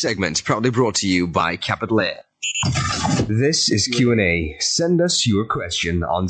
segment proudly brought to you by Capital Air. This is Q&A. Send us your question on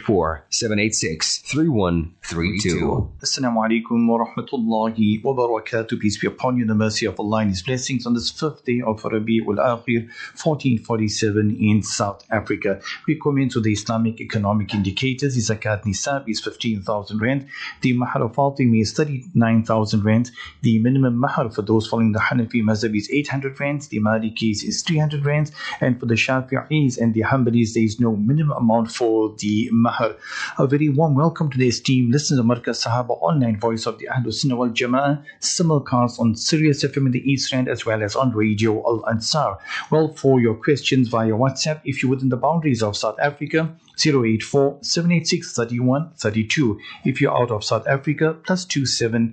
084-786-3132. Assalamu alaikum wa rahmatullahi wa barakatuh. Peace be upon you, the mercy of Allah and His blessings on this 5th day of Rabi'ul Akhir, 1447 in South Africa. We commence with the Islamic economic indicators. The Zakat Nisab is 15,000 rand. The Mahar of Fatimi is 39,000 rand. The minimum Mahar for those following the Hanafi Mazhab is 800 rand. The Malikis is 300 rand. And for the Shafi'is and the Hanbalis, there is no minimum amount for the Mahar. A very warm welcome to the esteemed listeners of Markaz Sahaba Online, voice of the Ahlul Sunnah wal Jama'ah, simulcast on Sirius FM in the East End as well as on Radio Al Ansar. Well, for your questions via WhatsApp, if you're within the boundaries of South Africa, 084-786-3132. If you're out of South Africa, +27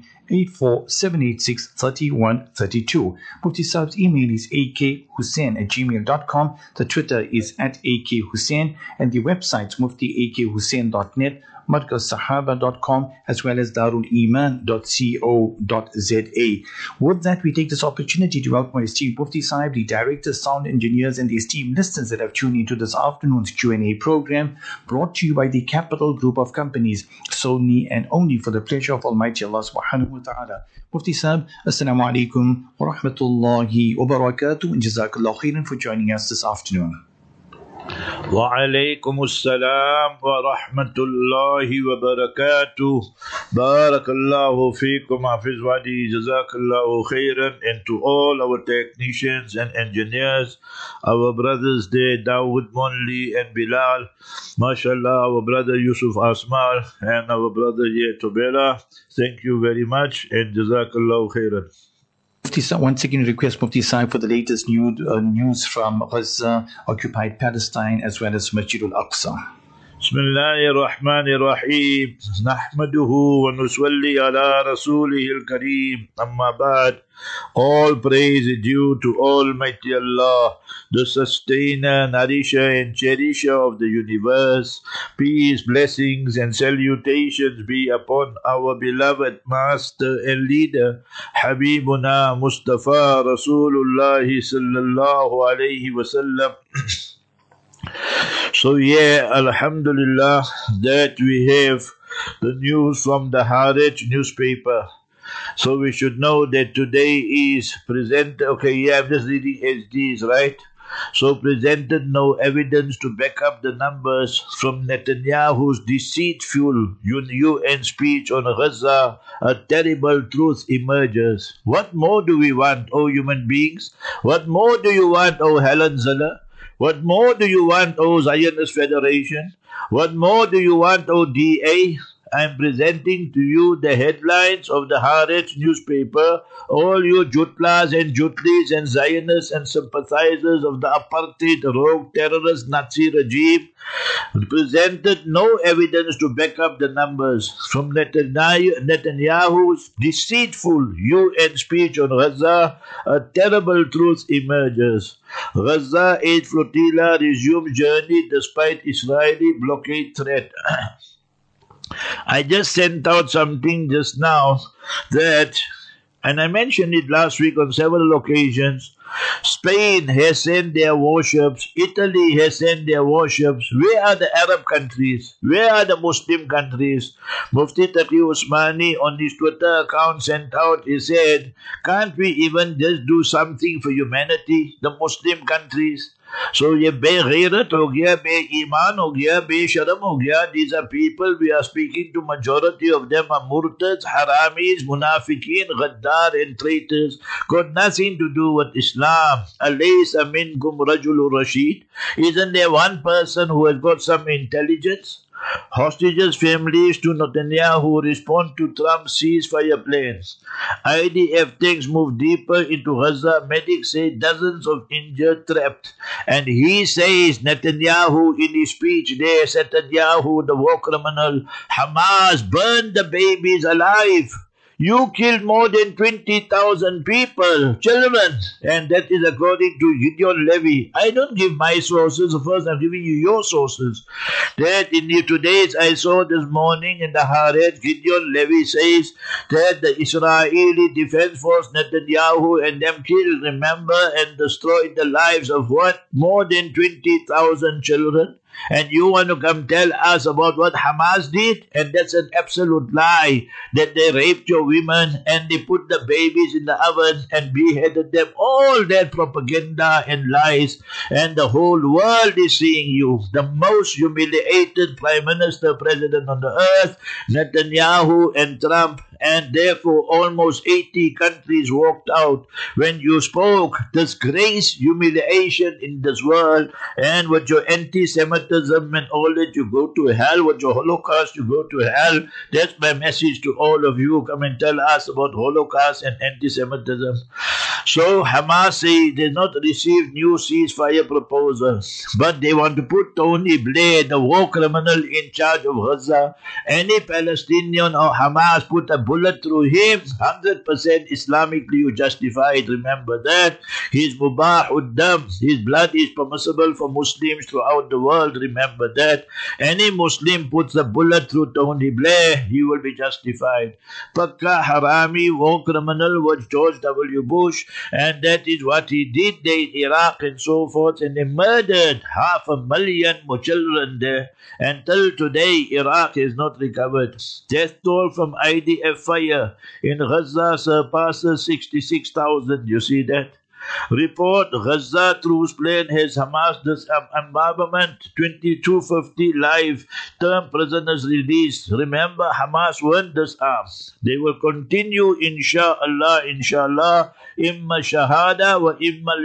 84-786-3132. Mufti Saab's email is akhussain@gmail.com. The Twitter is @akhussain, and the website muftiakhussain.net, markazsahaba.com, as well as daruliman.co.za. With that, we take this opportunity to welcome our esteemed Mufti Saib, the directors, sound engineers, and the esteemed listeners that have tuned into this afternoon's Q&A program, brought to you by the Capital Group of Companies, solely and only for the pleasure of Almighty Allah subhanahu wa ta'ala. Mufti Saib, Assalamu alaikum wa rahmatullahi wa barakatuh, and Jazakallah khairan for joining us this afternoon. وعليكم السلام ورحمة الله وبركاته. بارك الله فيكم حفظ وادي جزاك الله خيرا. And to all our technicians and engineers, our brothers there, Dawood Monli and Bilal, mashallah, our brother Yusuf Asmal and our brother Tobela, thank you very much and Jazakallah khairan. Once again, request Mufti Saib for the latest news from Gaza, occupied Palestine, as well as Masjid al-Aqsa. Bismillahir Rahmanir Rahim. Nahmaduhu wa nusalli ala rasulihil kareem. Amma ba'd. All praise is due to Almighty Allah, the sustainer, nourisher and cherisher of the universe. Peace, blessings and salutations be upon our beloved master and leader, Habibuna Mustafa Rasulullah sallallahu alayhi wasallam. So Alhamdulillah, that we have the news from the Haaretz newspaper. So we should know that today is presented, I'm just reading HDs, right? So presented no evidence to back up the numbers from Netanyahu's deceitful UN speech on Gaza. A terrible truth emerges. What more do we want, O human beings? What more do you want, O Helen Zeller? What more do you want, O Zionist Federation? What more do you want, O DA? I am presenting to you the headlines of the Haaretz newspaper. All you Jutlas and Jutlis and Zionists and sympathizers of the apartheid, rogue, terrorist Nazi regime presented no evidence to back up the numbers from Netanyahu's deceitful UN speech on Gaza. A terrible truth emerges. Gaza aid flotilla resumes journey despite Israeli blockade threat. I just sent out something just now that, and I mentioned it last week on several occasions, Spain has sent their warships, Italy has sent their warships. Where are the Arab countries? Where are the Muslim countries? Mufti Taqi Usmani on his Twitter account sent out, he said, can't we even just do something for humanity, the Muslim countries? So ye be-ghairat ho gaya, be-iman ho gaya, be-sharam ho gaya. These are people, we are speaking to majority of them are murtads, haramis, munafiqeen, ghaddar and traitors. Got nothing to do with Islam. Alaysa minkum rajulur rashid. Isn't there one person who has got some intelligence? Hostages' families to Netanyahu respond to Trump's ceasefire plans. IDF tanks move deeper into Gaza. Medics say dozens of injured trapped. And he says, Netanyahu in his speech there, Netanyahu, the war criminal, Hamas burned the babies alive. You killed more than 20,000 people, children, and that is according to Gideon Levy. I don't give my sources. First, I'm giving you your sources. That in today's, I saw this morning in the Haaretz, Gideon Levy says that the Israeli Defense Force, Netanyahu, and them killed, remember, and destroyed the lives of what? More than 20,000 children. And you want to come tell us about what Hamas did? And that's an absolute lie, that they raped your women and they put the babies in the oven and beheaded them. All that propaganda and lies. And the whole world is seeing you. The most humiliated prime minister, president on the earth, Netanyahu and Trump. And therefore almost 80 countries walked out when you spoke. Disgrace, humiliation in this world, and with your anti-Semitism and all that, you go to hell. With your Holocaust, you go to hell. That's my message to all of you. Come and tell us about Holocaust and anti-Semitism. So Hamas say they not received new ceasefire proposals, but they want to put Tony Blair, the war criminal, in charge of Gaza. Any Palestinian or Hamas put a bullet through him, 100% Islamically you justify it. Remember that. He's mubah uddam. His blood is permissible for Muslims throughout the world. Remember that. Any Muslim puts a bullet through Tony Blair, he will be justified. Pakka harami, war criminal was George W. Bush, and that is what he did there in Iraq and so forth, and they murdered 500,000 children there. Until today, Iraq has not recovered. Death toll from IDF fire in Gaza surpasses 66,000. You see that? Report, Gaza truce plane has Hamas disarmament, 2250 live term prisoners released. Remember, Hamas weren't disarmed. They will continue, inshallah, imma shahada wa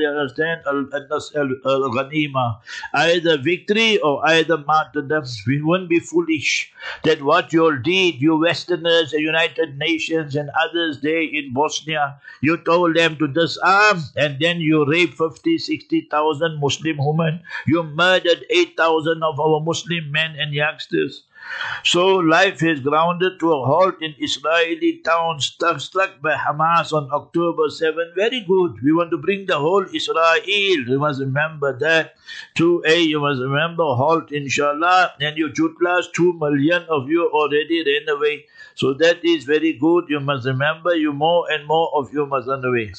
imma al-ghanima. Either victory or either martyrdom. We won't be foolish that what you all did, you Westerners, the United Nations and others there in Bosnia, you told them to disarm, and then you raped 50, 60,000 Muslim women. You murdered 8,000 of our Muslim men and youngsters. So life is grounded to a halt in Israeli towns struck by Hamas on October 7. Very good. We want to bring the whole Israel. You must remember that. 2A, you must remember, halt inshallah. And you Jutlas, 2 million of you already ran away. So that is very good. You must remember, you more and more of you must run away.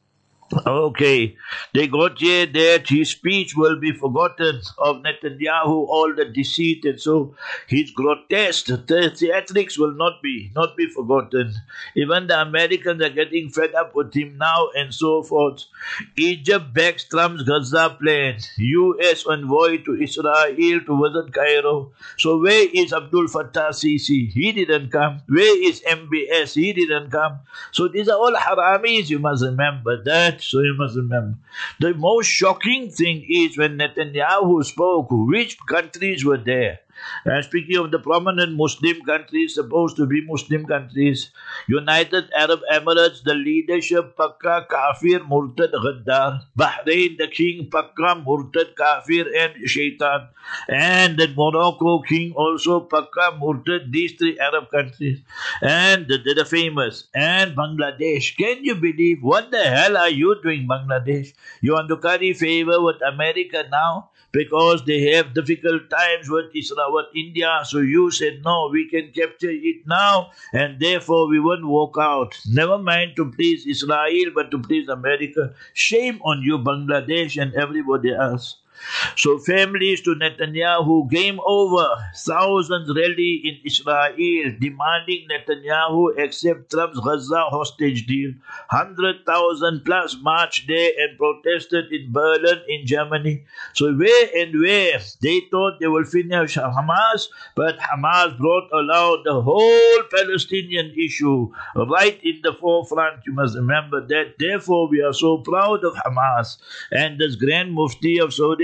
Okay, they got here that his speech will be forgotten of Netanyahu, all the deceit and so his grotesque theatrics will not be forgotten. Even the Americans are getting fed up with him now and so forth. Egypt backs Trump's Gaza plan. U.S. envoy to Israel to visit Cairo. So where is Abdul Fattah Sisi? He didn't come. Where is MBS? He didn't come. So these are all haramis. You must remember that. So you must remember. The most shocking thing is when Netanyahu spoke, which countries were there? And speaking of the prominent Muslim countries, supposed to be Muslim countries, United Arab Emirates, the leadership, Pakka, Kafir, Murtad, Ghaddar. Bahrain, the king, Pakka, Murtad, Kafir, and Shaitan. And the Morocco king also, Pakka, Murtad, these 3 Arab countries. And the famous. And Bangladesh. Can you believe? What the hell are you doing, Bangladesh? You want to curry favor with America now? Because they have difficult times with Israel, with India. So you said, no, we can capture it now, and therefore we won't walk out. Never mind to please Israel, but to please America. Shame on you, Bangladesh and everybody else. So families to Netanyahu, game over. Thousands rally in Israel demanding Netanyahu accept Trump's Gaza hostage deal. 100,000 plus marched there and protested in Berlin in Germany. So where and where? They thought they will finish Hamas, but Hamas brought along the whole Palestinian issue right in the forefront. You must remember that. Therefore we are so proud of Hamas. And this Grand Mufti of Saudi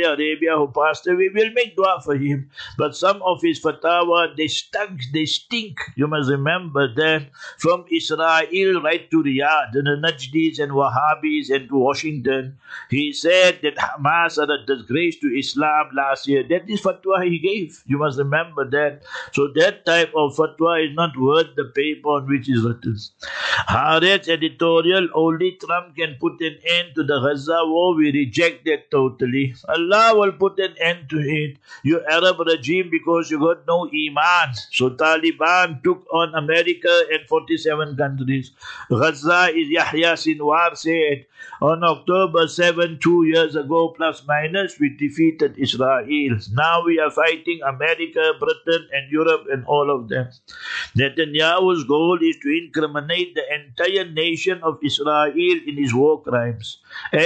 Saudi Arabia who passed away, we'll make dua for him. But some of his fatwa, they stink. You must remember that from Israel right to Riyadh, and the Najdis and Wahhabis and to Washington, he said that Hamas are a disgrace to Islam last year. That is fatwa he gave. You must remember that. So that type of fatwa is not worth the paper on which is written. Haaretz editorial, only Trump can put an end to the Gaza war. We reject that totally. Allah will put an end to it. You Arab regime, because you got no iman. So Taliban took on America and 47 countries. Gaza is Yahya Sinwar said on October 7, 2 years ago, plus minus, we defeated Israel. Now we are fighting America, Britain, and Europe, and all of them. Netanyahu's goal is to incriminate the entire nation of Israel in his war crimes.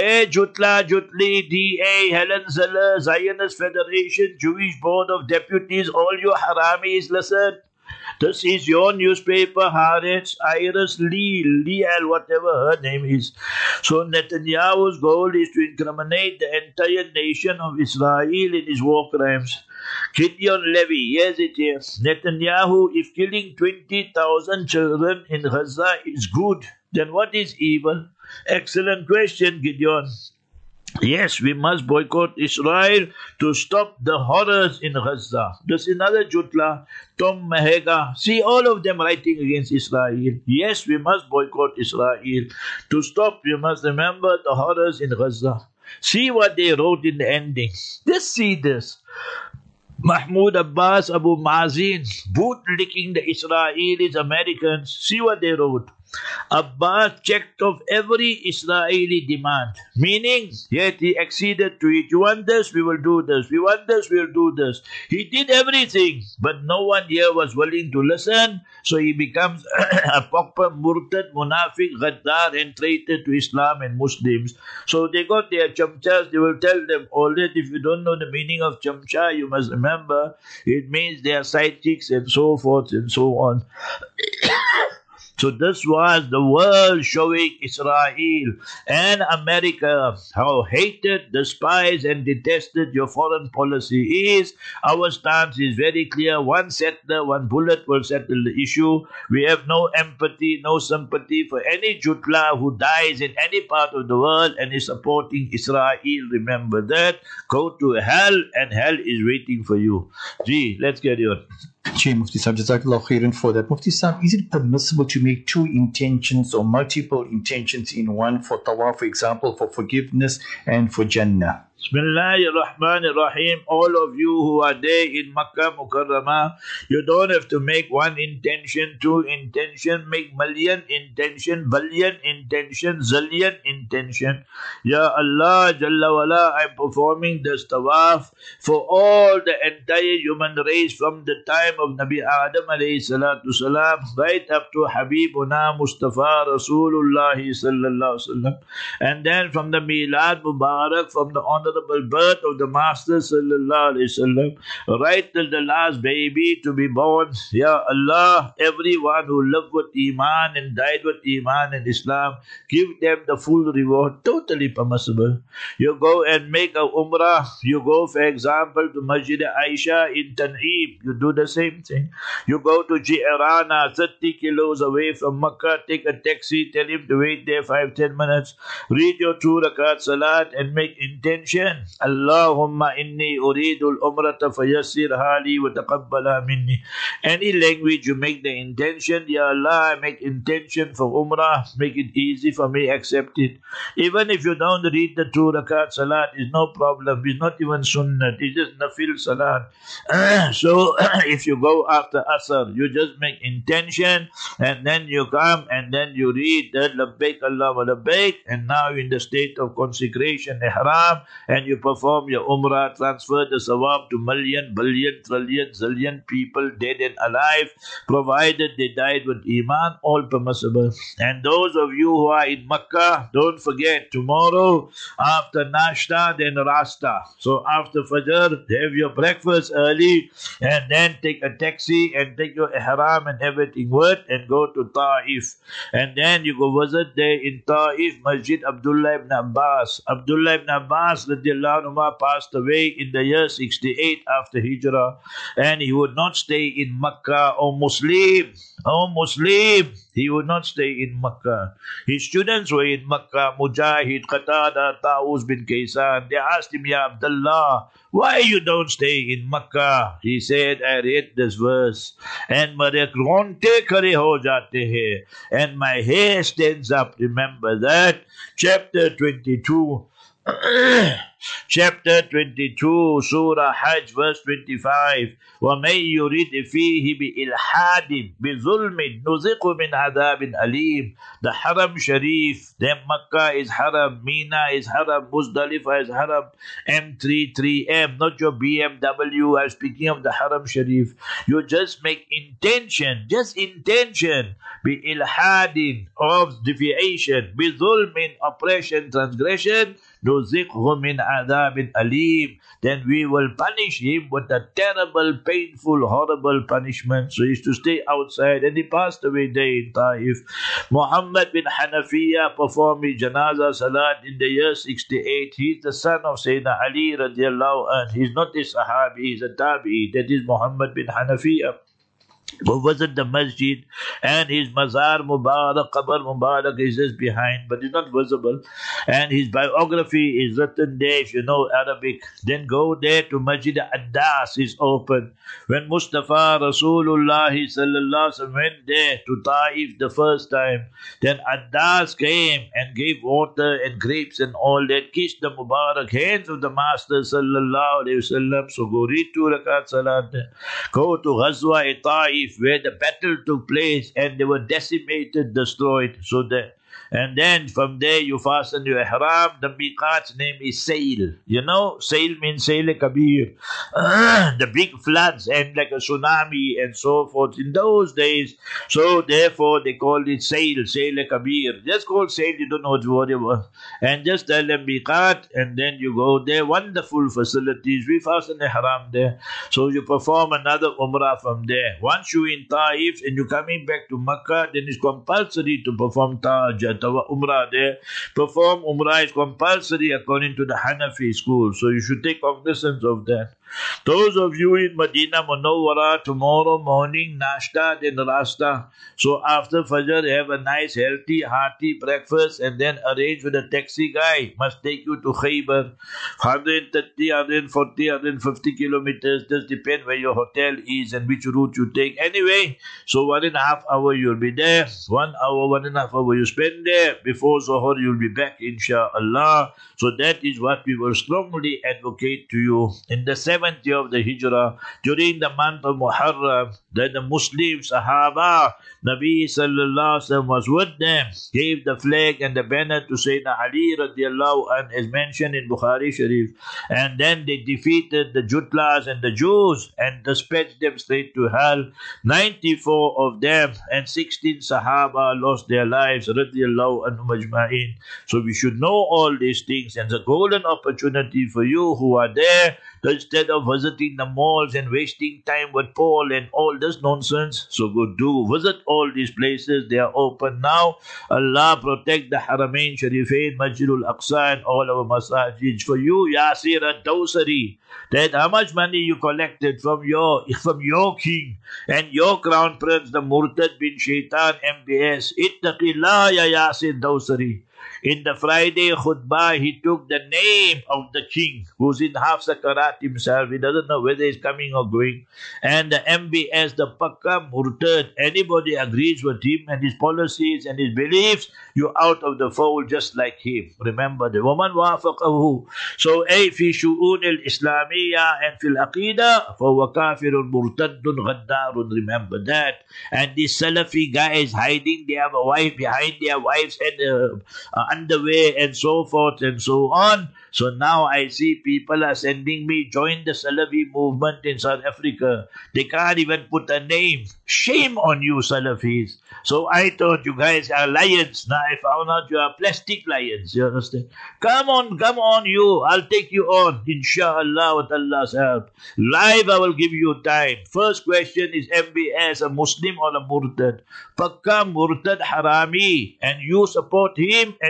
Jutla, Jutli, DA, Helen Zeller, Zionist Federation, Jewish Board of Deputies, all you haramis, listen. This is your newspaper, Haaretz, Iris Lial, whatever her name is. So Netanyahu's goal is to incriminate the entire nation of Israel in his war crimes. Gideon Levy, yes it is. Netanyahu, if killing 20,000 children in Gaza is good, then what is evil? Excellent question, Gideon. Yes, we must boycott Israel to stop the horrors in Gaza. There's another Jutla, Tom Mahega. See all of them writing against Israel. Yes, we must boycott Israel to stop. You must remember the horrors in Gaza. See what they wrote in the ending. Just see this. Mahmoud Abbas, Abu Mazin, bootlicking the Israelis, Americans. See what they wrote. Abbas checked off every Israeli demand, meaning, yet he acceded to it. You want this, we will do this. We want this, we will do this. He did everything, but no one here was willing to listen, so he becomes a proper murtad, munafiq, ghaddar, and traitor to Islam and Muslims. So they got their chamchas, they will tell them all that. If you don't know the meaning of chamcha, you must remember, it means they are sidekicks and so forth and so on. So this was the world showing Israel and America how hated, despised, and detested your foreign policy is. Our stance is very clear. One settler, one bullet will settle the issue. We have no empathy, no sympathy for any Jutla who dies in any part of the world and is supporting Israel. Remember that. Go to hell, and hell is waiting for you. Gee, let's get on. Mufti Saab, Jazakallah khairan for that. Mufti Saab, is it permissible to make two intentions or multiple intentions in one for tawaf, for example, for forgiveness and for Jannah? Bismillahir Rahmanir Rahim. All of you who are there in Makkah Mukarramah, you don't have to make one intention, two intention, make million intention, billion intention, zillion intention. Ya Allah Jalla wala, I'm performing this tawaf for all the entire human race from the time of Nabi Adam alayhi salatu salam right up to Habibuna Mustafa Rasulullah sallallahu alaihi wasallam, and then from the Milad Mubarak, from the honorable birth of the Master sallallahu alaihi wasallam, right till the last baby to be born. Ya Allah, everyone who lived with Iman and died with Iman and Islam, give them the full reward. Totally permissible. You go and make a Umrah. You go, for example, to Masjid Aisha in Tan'ib. You do the same thing. You go to Ji'rana, 30 kilos away from Makkah. Take a taxi. Tell him to wait there 5-10 minutes. Read your 2 rakat salat and make intention. Allahumma inni uridul umrata fayassir hali wa taqabbala minni. Any language you make the intention, Ya Allah, I make intention for Umrah, make it easy for me, accept it. Even if you don't read the 2 rakat salat, it's no problem. It's not even sunnah, it's just nafil salat. So if you go after Asr, you just make intention, and then you come and then you read that Labbaik Allahumma Labbaik, and now you're in the state of consecration, ihram, and you perform your Umrah, transfer the sawab to million, billion, trillion, zillion people dead and alive, provided they died with Iman, all permissible. And those of you who are in Makkah, don't forget, tomorrow after Nashta, then Rasta. So after Fajr, have your breakfast early, and then take a taxi and take your ihram and everything with, and go to Ta'if. And then you go visit there in Ta'if, Masjid Abdullah ibn Abbas. Abdullah ibn Abbas radiallahu anhu passed away in the year 68 after Hijrah, and he would not stay in Makkah. O Muslim, he would not stay in Makkah. His students were in Makkah, Mujahid, Qatada, Ta'uz bin Kaysan. They asked him, Ya Abdullah, why you don't stay in Makkah? He said, I read this verse, and मेरे रोंगटे खड़े हो जाते हैं, and my hair stands up. Remember that? Chapter 22. Chapter 22, Surah Hajj, verse 25. وَمَن يُرِدْ فِيهِ بِإِلْحَادٍ بِظُلْمٍ نُذِقُ مِنْ عَذَابٍ أَلِيمٍ. The Haram Sharif, then Makkah is Haram, Mina is Haram, Muzdalifah is Haram, M33M, not your BMW. I'm speaking of the Haram Sharif. You just make intention, بِإِلْحَادٍ of deviation, بِظُلْمٍ oppression, transgression, نُذِقْهُ مِنْ عَذَابٍ أَلِيمٍ. Then we will punish him with a terrible, painful, horrible punishment. So he used to stay outside, and he passed away there in Taif. Muhammad bin Hanafiya performed his Janaza Salat in the year 68. He is the son of Sayyidina Ali radiallahu anhu. He is not a Sahabi, he is a Tabi'i. That is Muhammad bin Hanafiya. Go visit the masjid, and his Mazar Mubarak, Qabr Mubarak is just behind, but it's not visible. And his biography is written there if you know Arabic. Then go there to Masjid Addas is open. When Mustafa Rasulullah sallallahu alaihi wasallam went there to Taif the first time, then Addas came and gave water and grapes and all that, kissed the Mubarak hands of the Master sallallahu alaihi wasallam. So go read 2 rakat salat there. Go to Ghazwa Taif, where the battle took place and they were decimated, destroyed. And then from there you fasten your ihram. The miqat's name is Sail. You know, Sail means Sail Kabir. The big floods and like a tsunami and so forth in those days. So therefore they called it Sail Kabir. Just call Sail, you don't know what to worry about. And just tell them miqat, and then you go there. Wonderful facilities. We fasten ihram there. So you perform another umrah from there. Once you in Taif and you're coming back to Makkah, then it's compulsory to perform Taj. Umrah there. Perform Umrah is compulsory according to the Hanafi school. So you should take cognizance of that. Those of you in Medina Munawwara, tomorrow morning, Nashta, then Rasta. So after Fajr, have a nice, healthy, hearty breakfast, and then arrange with a taxi guy. Must take you to Khaybar. 130, 140, 150 kilometers. Just depend where your hotel is and which route you take. Anyway, so 1.5 hours you'll be there. 1 hour, 1.5 hours you spend there. Before Zohar, you'll be back, inshallah. So that is what we will strongly advocate to you. In the 7th year of the Hijrah, during the month of Muharram, that the Muslim Sahaba, Nabi sallallahu alaihi wasallam was with them, gave the flag and the banner to Sayyidina Ali radiallahu anhu, as mentioned in Bukhari Sharif. And then they defeated the Jutlas and the Jews and dispatched them straight to hell. 94 of them and 16 Sahaba lost their lives radiallahu anhu majma'in. So we should know all these things, and it's a golden opportunity for you who are there, instead of visiting the malls and wasting time with Paul and all this nonsense. So go do visit all these places. They are open now. Allah protect the Haramain Sharifain, Masjidul Aqsa, and all our masajids. For you, Yasir ad-Dawsari, that how much money you collected from your king and your crown prince, the Murtad bin Shaitan MBS. Ittaqillah ya Yasir Dawsari. In the Friday khutbah, he took the name of the king, who's in half sakarat himself. He doesn't know whether he's coming or going. And the MBS, the Pakka Murtad, anybody agrees with him and his policies and his beliefs, you're out of the fold just like him. Remember the woman wafaqahu. So, fi shu'un al-Islamiyya and fil aqidah, fahuwa kafirun murtaddun ghaddarun. Remember that. And these Salafi guys hiding their wife behind their wives and underwear and so forth and so on. So now I see people are sending me, join the Salafi movement in South Africa. They can't even put a name. Shame on you, Salafis. So I thought you guys are lions. Now I found out you are plastic lions. You understand? Come on you. I'll take you on. Inshallah, with Allah's help. Live, I will give you time. First question is MBS, a Muslim or a Murtad? Pakka Murtad Harami. And you support him and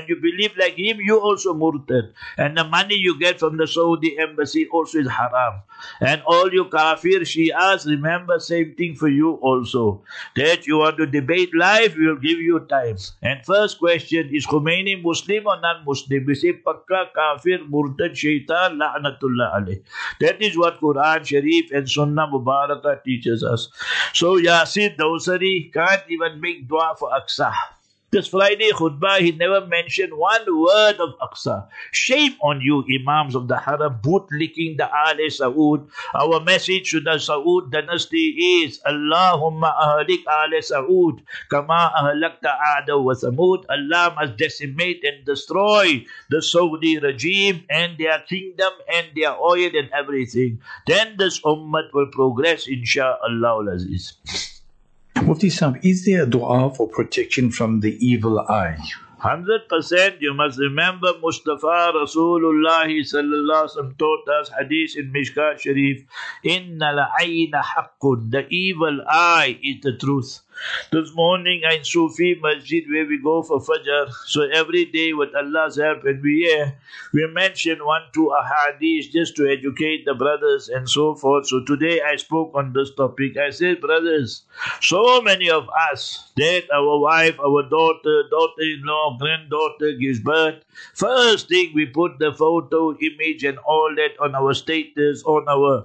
When you believe like him, you also murtad. And the money you get from the Saudi embassy also is haram. And all you kafir Shias, remember, same thing for you also. That you want to debate life, we will give you time. And first question, is Khomeini Muslim or non-Muslim? We say Pakka, kafir, murtad, shaitan, la'natullah alayh. That is what Quran Sharif and Sunnah Mubarakah teaches us. So Yasir Dawsari can't even make dua for Aqsa. This Friday khutbah, he never mentioned one word of Aqsa. Shame on you, Imams of the Haram, bootlicking the Ahl Saud. Our message to the Saud dynasty is, Allahumma ahlik Ahl Saud, kama ahlakta Aada wa Samud. Allah must decimate and destroy the Saudi regime and their kingdom and their oil and everything. Then this ummah will progress, insha'Allah al-Aziz. Mufti Sahib, is there a dua for protection from the evil eye? 100%. You must remember Mustafa Rasulullah sallallahu alaihi wasallam taught us hadith in Mishkat Sharif, Inna la-ayna haqqun, the evil eye is the truth. This morning in Sufi Masjid where we go for Fajr, so every day with Allah's help and we mention 1-2 ahadith just to educate the brothers and so forth. So today I spoke on this topic. I said, brothers, so many of us, that our wife, our daughter, daughter-in-law, granddaughter gives birth, first thing we put the photo, image and all that on our status, on our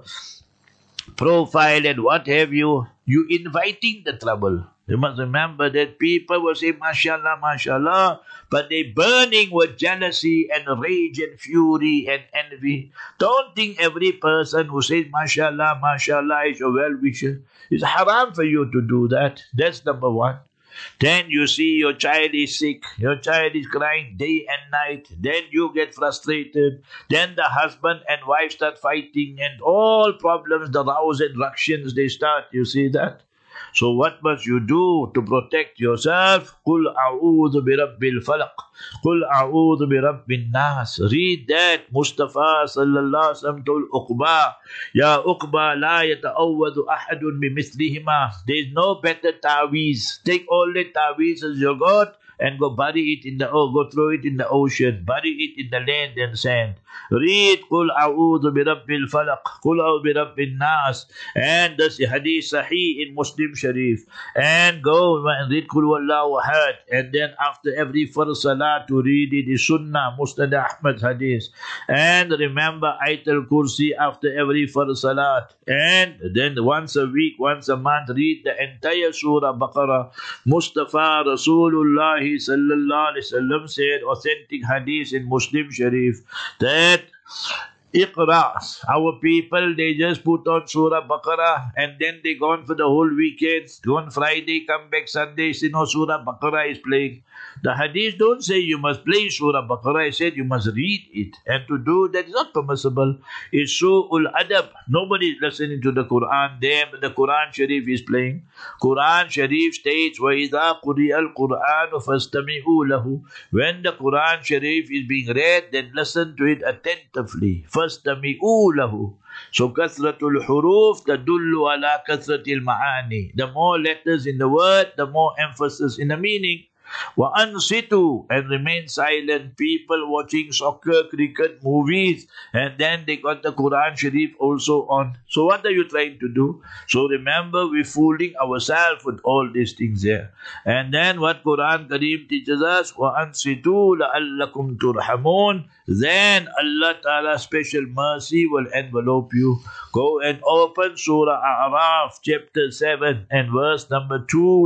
profile and what have you. You inviting the trouble. You must remember that people will say, mashallah, mashallah, but they burning with jealousy and rage and fury and envy. Don't think every person who says, mashallah, mashallah is your well-wisher. It's haram for you to do that. That's number one. Then you see your child is sick, your child is crying day and night, then you get frustrated, then the husband and wife start fighting and all problems, the rows and ructions, they start, you see that? So what must you do to protect yourself? قُلْ أَعُوذُ بِرَبِّ الْفَلَقِ قُلْ أَعُوذُ بِرَبِّ النَّاسِ. Read that. Mustafa sallallahu alaihi wasallam told Uqba, Ya Uqba, la yata'awwadu ahadun bimithlihimaa. There is no better ta'weez. Take all the ta'weezes you got and go bury it in the go throw it in the ocean, bury it in the land and sand. Read Qul A'udhu bi Rabbil Falaq, Qul A'udhu bi Rabbin Nas, and this hadith Sahih in Muslim Sharif. And go and read Qul Wallahu Ahad, and then after every first salah to read it is Sunnah, Musnad Ahmad hadith. And remember Ayatul Kursi after every first salah. And then once a week, once a month, read the entire Surah Baqarah. Mustafa Rasulullah sallallahu alaihi wasallam said, authentic hadith in Muslim Sharif, that Iqra, our people, they just put on Surah Baqarah and then they gone for the whole weekend. Gone Friday, come back Sunday, see no Surah Baqarah is playing. The hadith don't say you must play Surah Baqarah. It said you must read it. And to do that is not permissible. It's su'ul adab. Nobody is listening to the Quran. Them, the Quran Sharif is playing. Quran Sharif states, وَإِذَا قُرِئَ الْقُرْآنُ فَاسْتَمِعُوا لَهُ. When the Quran Sharif is being read, then listen to it attentively. فَاسْتَمِعُوا لَهُ. So kasratul huruf tadullu ala kasratil ma'ani. The more letters in the word, the more emphasis in the meaning. وَأَنْصِتُوا, and remain silent. People watching soccer, cricket, movies, and then they got the Quran Sharif also on. So what are you trying to do? So remember, we're fooling ourselves with all these things here. And then what Quran Kareem teaches us, وَأَنْصِتُوا لَعَلَّكُمْ تُرْحَمُونَ. Then Allah Ta'ala's special mercy will envelope you. Go and open Surah A'raf, chapter 7 and verse number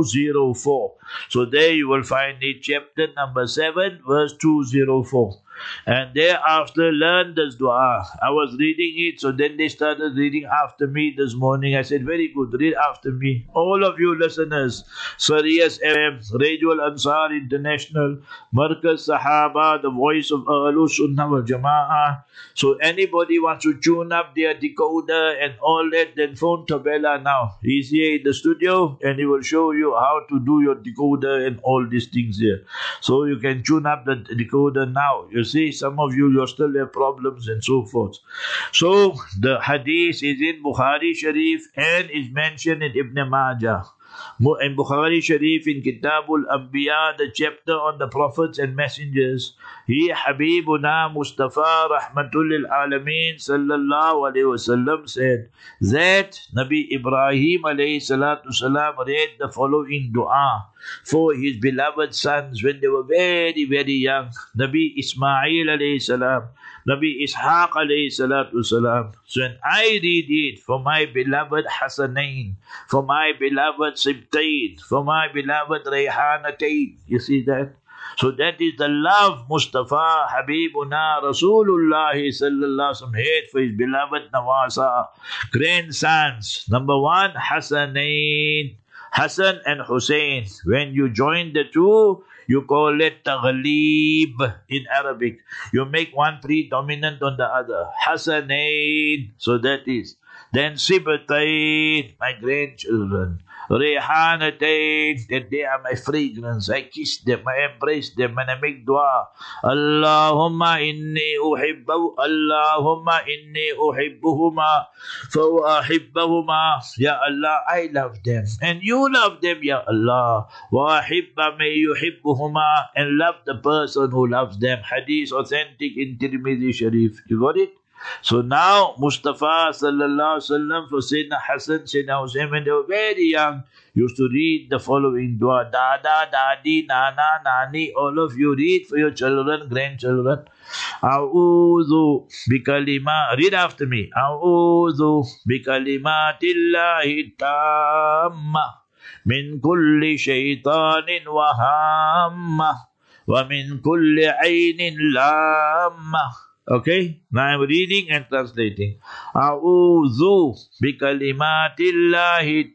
204. So there you will find it, chapter number 7, verse 204. And thereafter learn this dua. I was reading it, so then they started reading after me this morning. I said, very good, read after me. All of you listeners, Sirius FM, Radio Al-Ansar International, Markaz Sahaba, the voice of Ahlus Sunnah wal Jama'ah. So anybody wants to tune up their decoder and all that, then phone Tabela now. He's here in the studio and he will show you how to do your decoder and all these things here. So you can tune up the decoder now. You see, some of you still have problems and so forth. So the hadith is in Bukhari Sharif and is mentioned in Ibn Majah. In Bukhari Sharif, in Kitabul Anbiya, the chapter on the prophets and messengers, he Habibuna Mustafa Rahmatul lil Alameen Sallallahu Alaihi Wasallam said that Nabi Ibrahim alayhi salatu salam read the following dua for his beloved sons when they were very, very young. Nabi Ismail alayhi salam, Nabi Ishaq alayhi salatu salam. So when I read it for my beloved Hasanain, for my beloved Sibtain, for my beloved Rayhanatain, you see that? So that is the love Mustafa Habibuna Rasulullah sallallahu alaihi wasallam had for his beloved Nawasa grandsons. Number one, Hasanain, Hassan and Hussein. When you join the two, you call it taghlib in Arabic. You make one predominant on the other. Hasanain. So that is. Then Sibtain, my grandchildren. Rayhanatain, that they are my fragrance. I kiss them, I embrace them, and I make dua. Allahumma inni uhibbu, Allahumma inni uhibbuhuma, fa uhibbahuma. Ya Allah, I love them, and you love them, Ya Allah. Wa ahibba may yuhibbuhuma, and love the person who loves them. Hadith authentic in Tirmidhi Sharif. You got it? So now Mustafa sallallahu alaihi wasallam for Sayyidina Hassan, Sayyidina Hussein, when they were very young, used to read the following dua. Dada, Dadi, Nana, Nani, all of you read for your children, grandchildren. A'udhu bikalima. Read after me. A'udhu bikalimatillahi tamma min kulli shaytanin wa hamma wa min kulli aynin lamma. Okay, now I'm reading and translating. A'udhu bikalimatillahi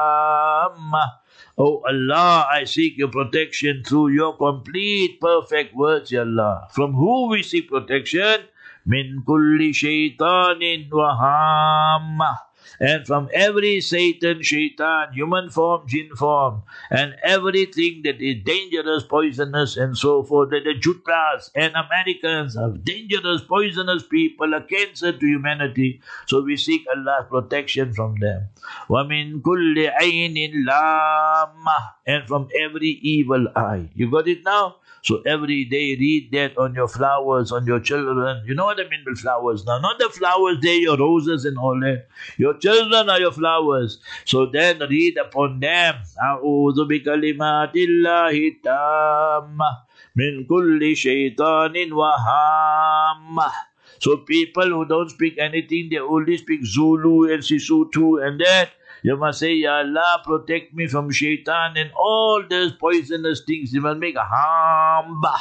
tamma. Oh Allah, I seek your protection through your complete, perfect words, Ya Allah. From who we seek protection? Min kulli shaytanin wa hamma. And from every Satan, shaitan, human form, jinn form, and everything that is dangerous, poisonous, and so forth, that the Jutras and Americans are dangerous, poisonous people, a cancer to humanity. So we seek Allah's protection from them. وَمِن كُلِّ عَيْنٍ لَامَّةٍ. And from every evil eye. You got it now? So every day read that on your flowers, on your children. You know what I mean by flowers now? Not the flowers, they're your roses and all that. Your children are your flowers. So then read upon them. A'udhu bikalimatillahi tamma min kulli shaytanin wa hamma. So people who don't speak anything, they only speak Zulu and Sisutu and that. You must say, Ya Allah, protect me from shaitan and all those poisonous things. You must make a hamba.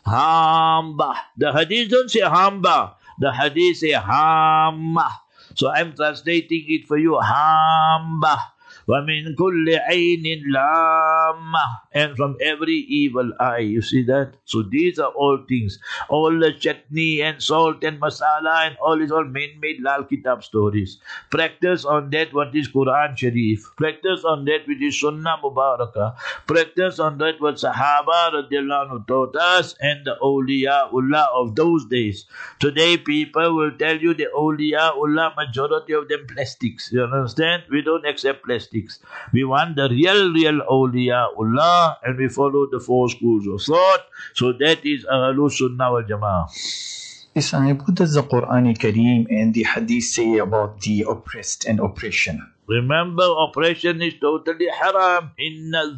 Hamba. The hadith don't say hamba. The hadith say hamma. So I'm translating it for you. Hamba. وَمِن كُلِّ عَيْنٍ لَامَّةٍ. And from every evil eye. You see that? So these are all things. All the chutney and salt and masala and all is all man-made Lal Kitab stories. Practice on that what is Quran Sharif. Practice on that which is Sunnah Mubarakah. Practice on that what Sahaba radiallahu anhu taught us and the awliyaullah of those days. Today people will tell you the awliyaullah, majority of them plastics. You understand? We don't accept plastics. We want the real awliyaullah and we follow the four schools of thought. So that is Ahlus Sunnah wal Jama'ah. Yes, and what does the Quran Kareem and the Hadith say about the oppressed and oppression? Remember, oppression is totally haram. Inna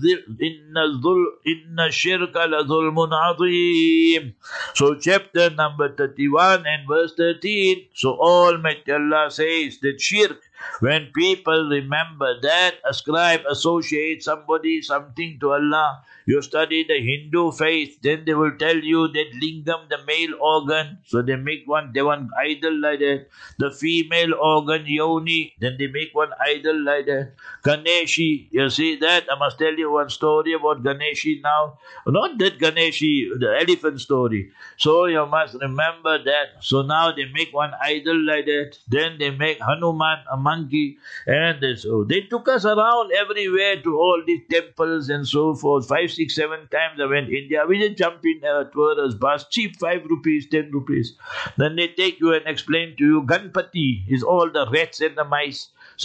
shirka la zulmun azim. So chapter number 31 and verse 13. So Almighty Allah says that shirk, when people remember that, ascribe, associate somebody, something to Allah. You study the Hindu faith, then they will tell you that lingam, the male organ, so they make one, they want idol like that. The female organ, yoni, then they make one idol like that. Ganeshi, you see that? I must tell you one story about Ganeshi now. Not that Ganeshi, the elephant story. So you must remember that. So now they make one idol like that. Then they make Hanuman, a monkey, and so they took us around everywhere to all these temples and so forth. 5, 6, 7 times I went India. We just jump in a tourist bus, cheap, 5 rupees, 10 rupees. Then they take you and explain to you, Ganpati is all the rats and the mice. So now how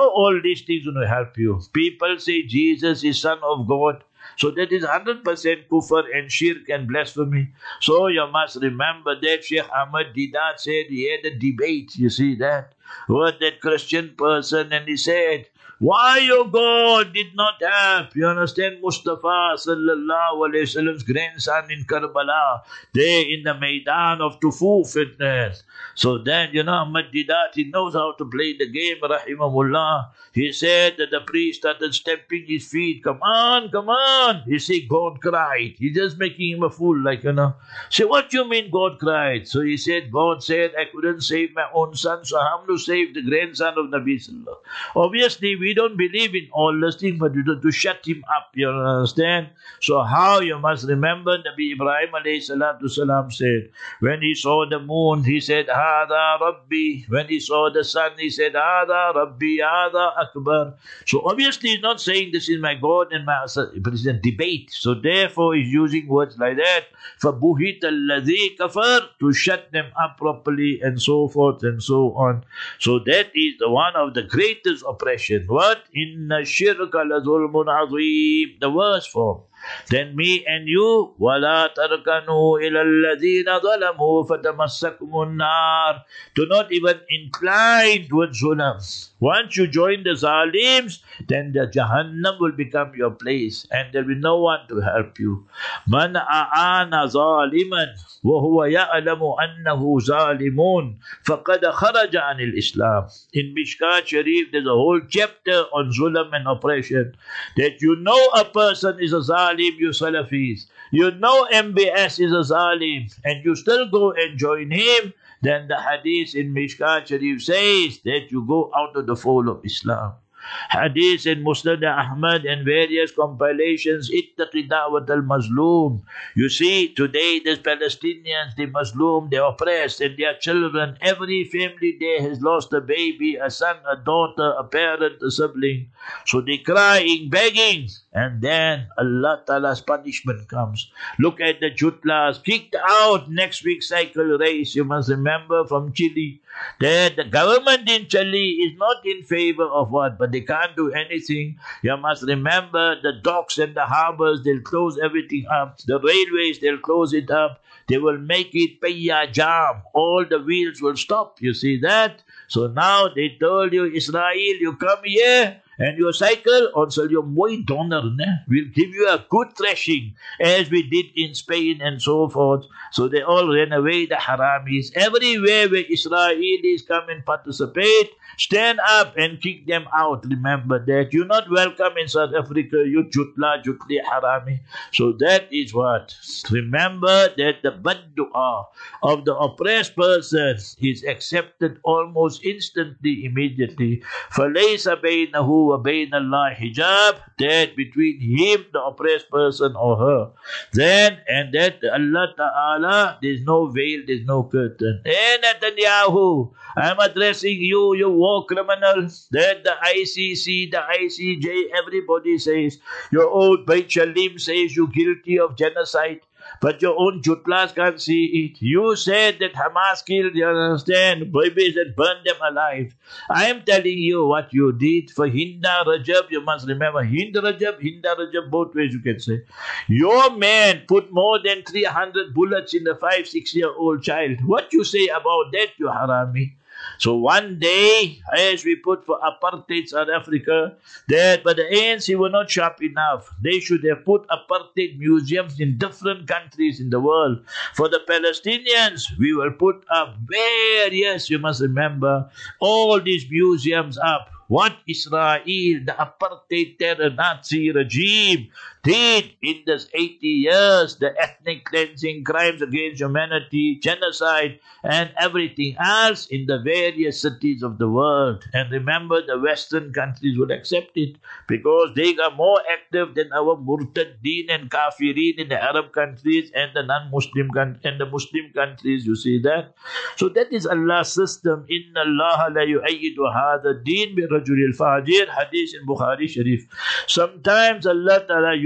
How all these things will help you? People say Jesus is Son of God. So that is 100% kufr and shirk and blasphemy. So you must remember that Sheikh Ahmad Didat said he had a debate. You see that? With that Christian person, and he said, why your God did not help, you understand, Mustafa sallallahu alayhi wasallam's grandson in Karbala, there in the Maidan of Tufu fitness. So then, Ahmad Didat, he knows how to play the game, rahimahullah. He said that the priest started stamping his feet. Come on, come on. He said, God cried. He's just making him a fool, Say, what do you mean God cried? So he said, God said, I couldn't save my own son, so I'm to save the grandson of Nabi Sallallahu. Obviously, we don't believe in all those things, but you have to shut him up, you understand? So how you must remember Nabi Ibrahim alayhi salatu salam said, when he saw the moon, he said, Hada Rabbi. When he saw the sun, he said, Hada Rabbi, Hada Akbar. So obviously he's not saying this is my God and my Asad, but it's a debate. So therefore he's using words like that. فَبُهِتَ الَّذِي كَفَرْ, to shut them up properly and so forth and so on. So that is the one of the greatest oppression. What? Inna shirka la zulmun azim. The worst form. Then me and you, وَلَا تَرْكَنُوا إِلَى الَّذِينَ ظَلَمُوا فَتَمَسَّكُمُ النَّارِ. Do not even incline towards zulm. Once you join the zalims, then the Jahannam will become your place and there will be no one to help you. مَنْ أَعَانَ ظَالِمًا وَهُوَ يَعْلَمُ أَنَّهُ ظَالِمٌ فَقَدْ خَرَجَ عَنِ الْإِسْلَامِ. In Mishkat Sharif, there's a whole chapter on zulm and oppression. That you know a person is a zalim, you Salafis. You know MBS is a zalim, and you still go and join him, then the hadith in Mishkat Sharif says that you go out of the fold of Islam. Hadith in Musnad Ahmad and various compilations, ittaqi da'wat al-mazloom. You see, today there's Palestinians, the Muslim, they're oppressed, and their children, every family there has lost a baby, a son, a daughter, a parent, a sibling. So they're crying, begging, and then Allah Ta'ala's punishment comes. Look at the Jutlas, kicked out next week's cycle race, you must remember, from Chile. That the government in Chile is not in favor of what, but they can't do anything. You must remember the docks and the harbors, they'll close everything up. The railways, they'll close it up. They will make it payya jam. All the wheels will stop. You see that? So now they told you, Israel, you come here and you cycle until you're mooi donor. We'll give you a good thrashing as we did in Spain and so forth. So they all ran away, the haramis. Everywhere where Israelis come and participate, stand up and kick them out. Remember that. You're not welcome in South Africa, you jutli harami. So that is what. Remember that the bad dua of the oppressed person is accepted almost instantly, immediately. فَلَيْسَ بَيْنَهُ وَبَيْنَ اللَّهِ hijab, that between him, the oppressed person, or her. Then, and that Allah Ta'ala, there's no veil, there's no curtain. Hey Netanyahu, I'm addressing you, you war criminals. That the ICC, the ICJ, everybody says, your old Beit Shalim says you're guilty of genocide. But your own Jutlas can't see it. You said that Hamas killed, you understand, babies and burned them alive. I am telling you what you did for Hinda Rajab. You must remember, Hinda Rajab, both ways you can say. Your man put more than 300 bullets in a 5-6-year-old child. What you say about that, you harami? So one day, as we put for apartheid South Africa, that but the ANC were not sharp enough. They should have put apartheid museums in different countries in the world. For the Palestinians, we will put up various, you must remember, all these museums up. What Israel, the apartheid terror Nazi regime, did in this 80 years, the ethnic cleansing, crimes against humanity, genocide, and everything else in the various cities of the world. And remember, the Western countries would accept it because they are more active than our murtaddeen and kafirin in the Arab countries and the non-Muslim and the Muslim countries. You see that? So that is Allah's system. Inna Allah la yu'ayyidu hadha deen bi rajulil fajir. Hadith in Bukhari Sharif. Sometimes Allah Ta'ala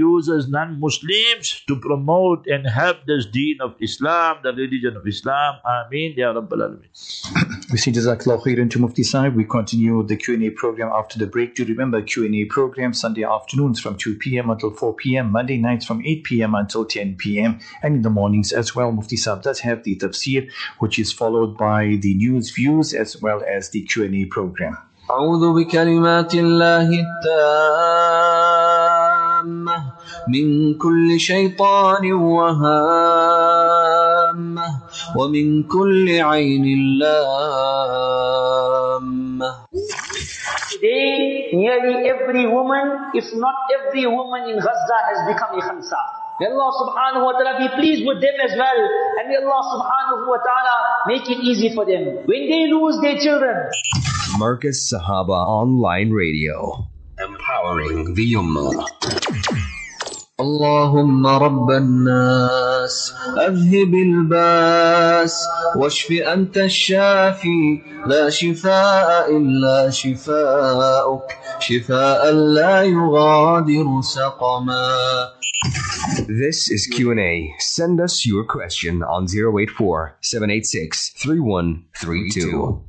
uses non-Muslims to promote and help this deen of Islam, the religion of Islam. Ameen, Ya Rabbal Alameen. We see Jazakallah khairan to Mufti Sahib. We continue with the Q&A program after the break. Do remember Q&A program Sunday afternoons from 2 p.m. until 4 p.m. Monday nights from 8 p.m. until 10 p.m. and in the mornings as well. Mufti Sahib does have the tafsir, which is followed by the news views as well as the Q&A program. أعوذ بكلمات الله التامة من كل شيطان وهامة ومن كل عين لامة. Today, nearly every woman, if not every woman in Gaza has become a khansa. May Allah subhanahu wa ta'ala be pleased with them as well. And may Allah subhanahu wa ta'ala make it easy for them. When they lose their children. Marcus Sahaba Online Radio. Empowering the Ummah. اللهم رب الناس أذهب الباس واشف أنت الشافي لا شفاء إلا شفاءك شفاء لا يغادر سقما. This is Q&A. Send us your question on 084 786 3132.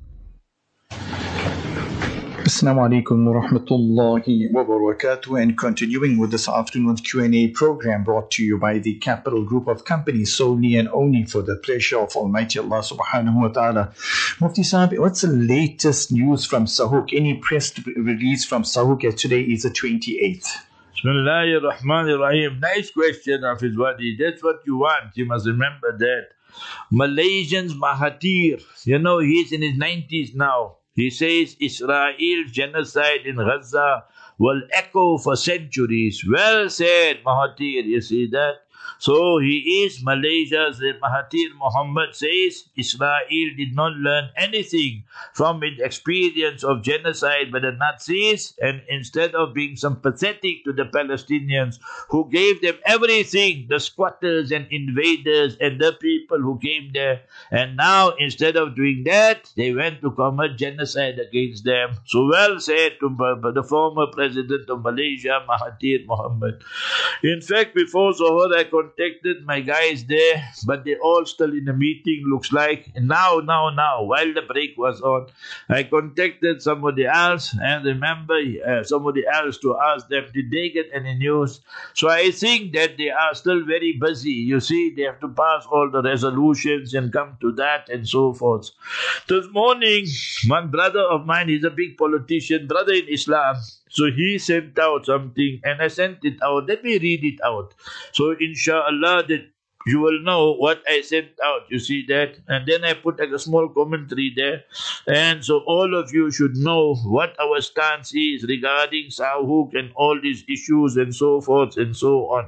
Assalamu alaikum wa rahmatullahi wa barakatuh. And continuing with this afternoon's Q&A program brought to you by the Capital Group of Companies, solely and only for the pleasure of Almighty Allah subhanahu wa ta'ala. Mufti Sahib, what's the latest news from Sahuk? Any press release from Sahuk as today is the 28th? Bismillahir Rahmanir Rahim. Nice question, Hafiz Wadi. That's what you want. You must remember that. Malaysians Mahathir, he's in his 90s now. He says Israel's genocide in Gaza will echo for centuries. Well said, Mahathir. You see that? So he is Malaysia's Mahathir Mohamad says Israel did not learn anything from its experience of genocide by the Nazis, and instead of being sympathetic to the Palestinians who gave them everything, the squatters and invaders and the people who came there, and now instead of doing that, they went to commit genocide against them. So well said to the former president of Malaysia, Mahathir Mohamad. In fact, before Zohar, I contacted my guys there, but they're all still in a meeting, looks like. And now, while the break was on, I contacted somebody else, and remember somebody else to ask them, did they get any news? So I think that they are still very busy. You see, they have to pass all the resolutions and come to that and so forth. This morning, one brother of mine, he's a big politician, brother in Islam. So he sent out something and I sent it out. Let me read it out. So inshallah that you will know what I sent out. You see that? And then I put like a small commentary there. And so all of you should know what our stance is regarding Sahuk and all these issues and so forth and so on.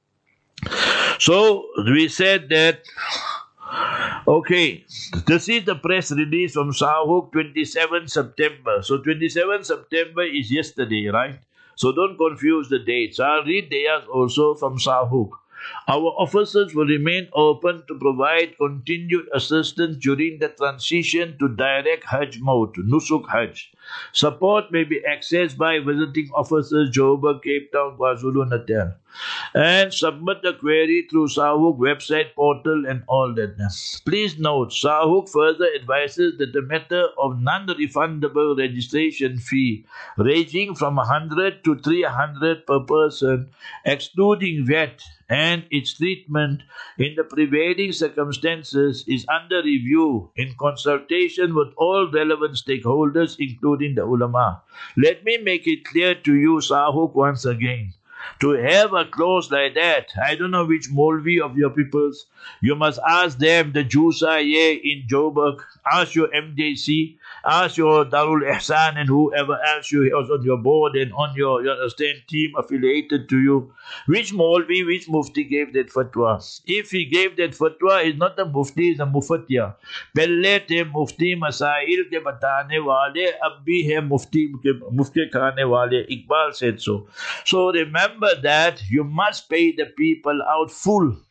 So we said that, okay, this is the press release from Sahuk, 27 September. So 27 September is yesterday, right? So don't confuse the dates. I'll read theirs also from Sahuk. Our officers will remain open to provide continued assistance during the transition to direct Hajj mode, Nusuk Hajj. Support may be accessed by visiting officers, Joburg, Cape Town, KwaZulu-Natal. And submit the query through Sahuk website portal and all that. Please note, Sahuk further advises that the matter of non-refundable registration fee ranging from 100 to 300 per person, excluding VAT, and its treatment in the prevailing circumstances is under review in consultation with all relevant stakeholders, including the ulama. Let me make it clear to you, Sahuk, once again. To have a clause like that, I don't know which Molvi of your peoples, you must ask them, the Jusaye in Joburg, ask your MJC, ask your Darul Ihsan and whoever else you was on your board and on your team affiliated to you. Which Molvi, which Mufti gave that fatwa? If he gave that fatwa, it's not a Mufti, it's a Mufatya. Pehle the Mufti Masail ke batane wale, ab bhi hai Mufti khane wale. Iqbal said so. So remember that you must pay the people out full.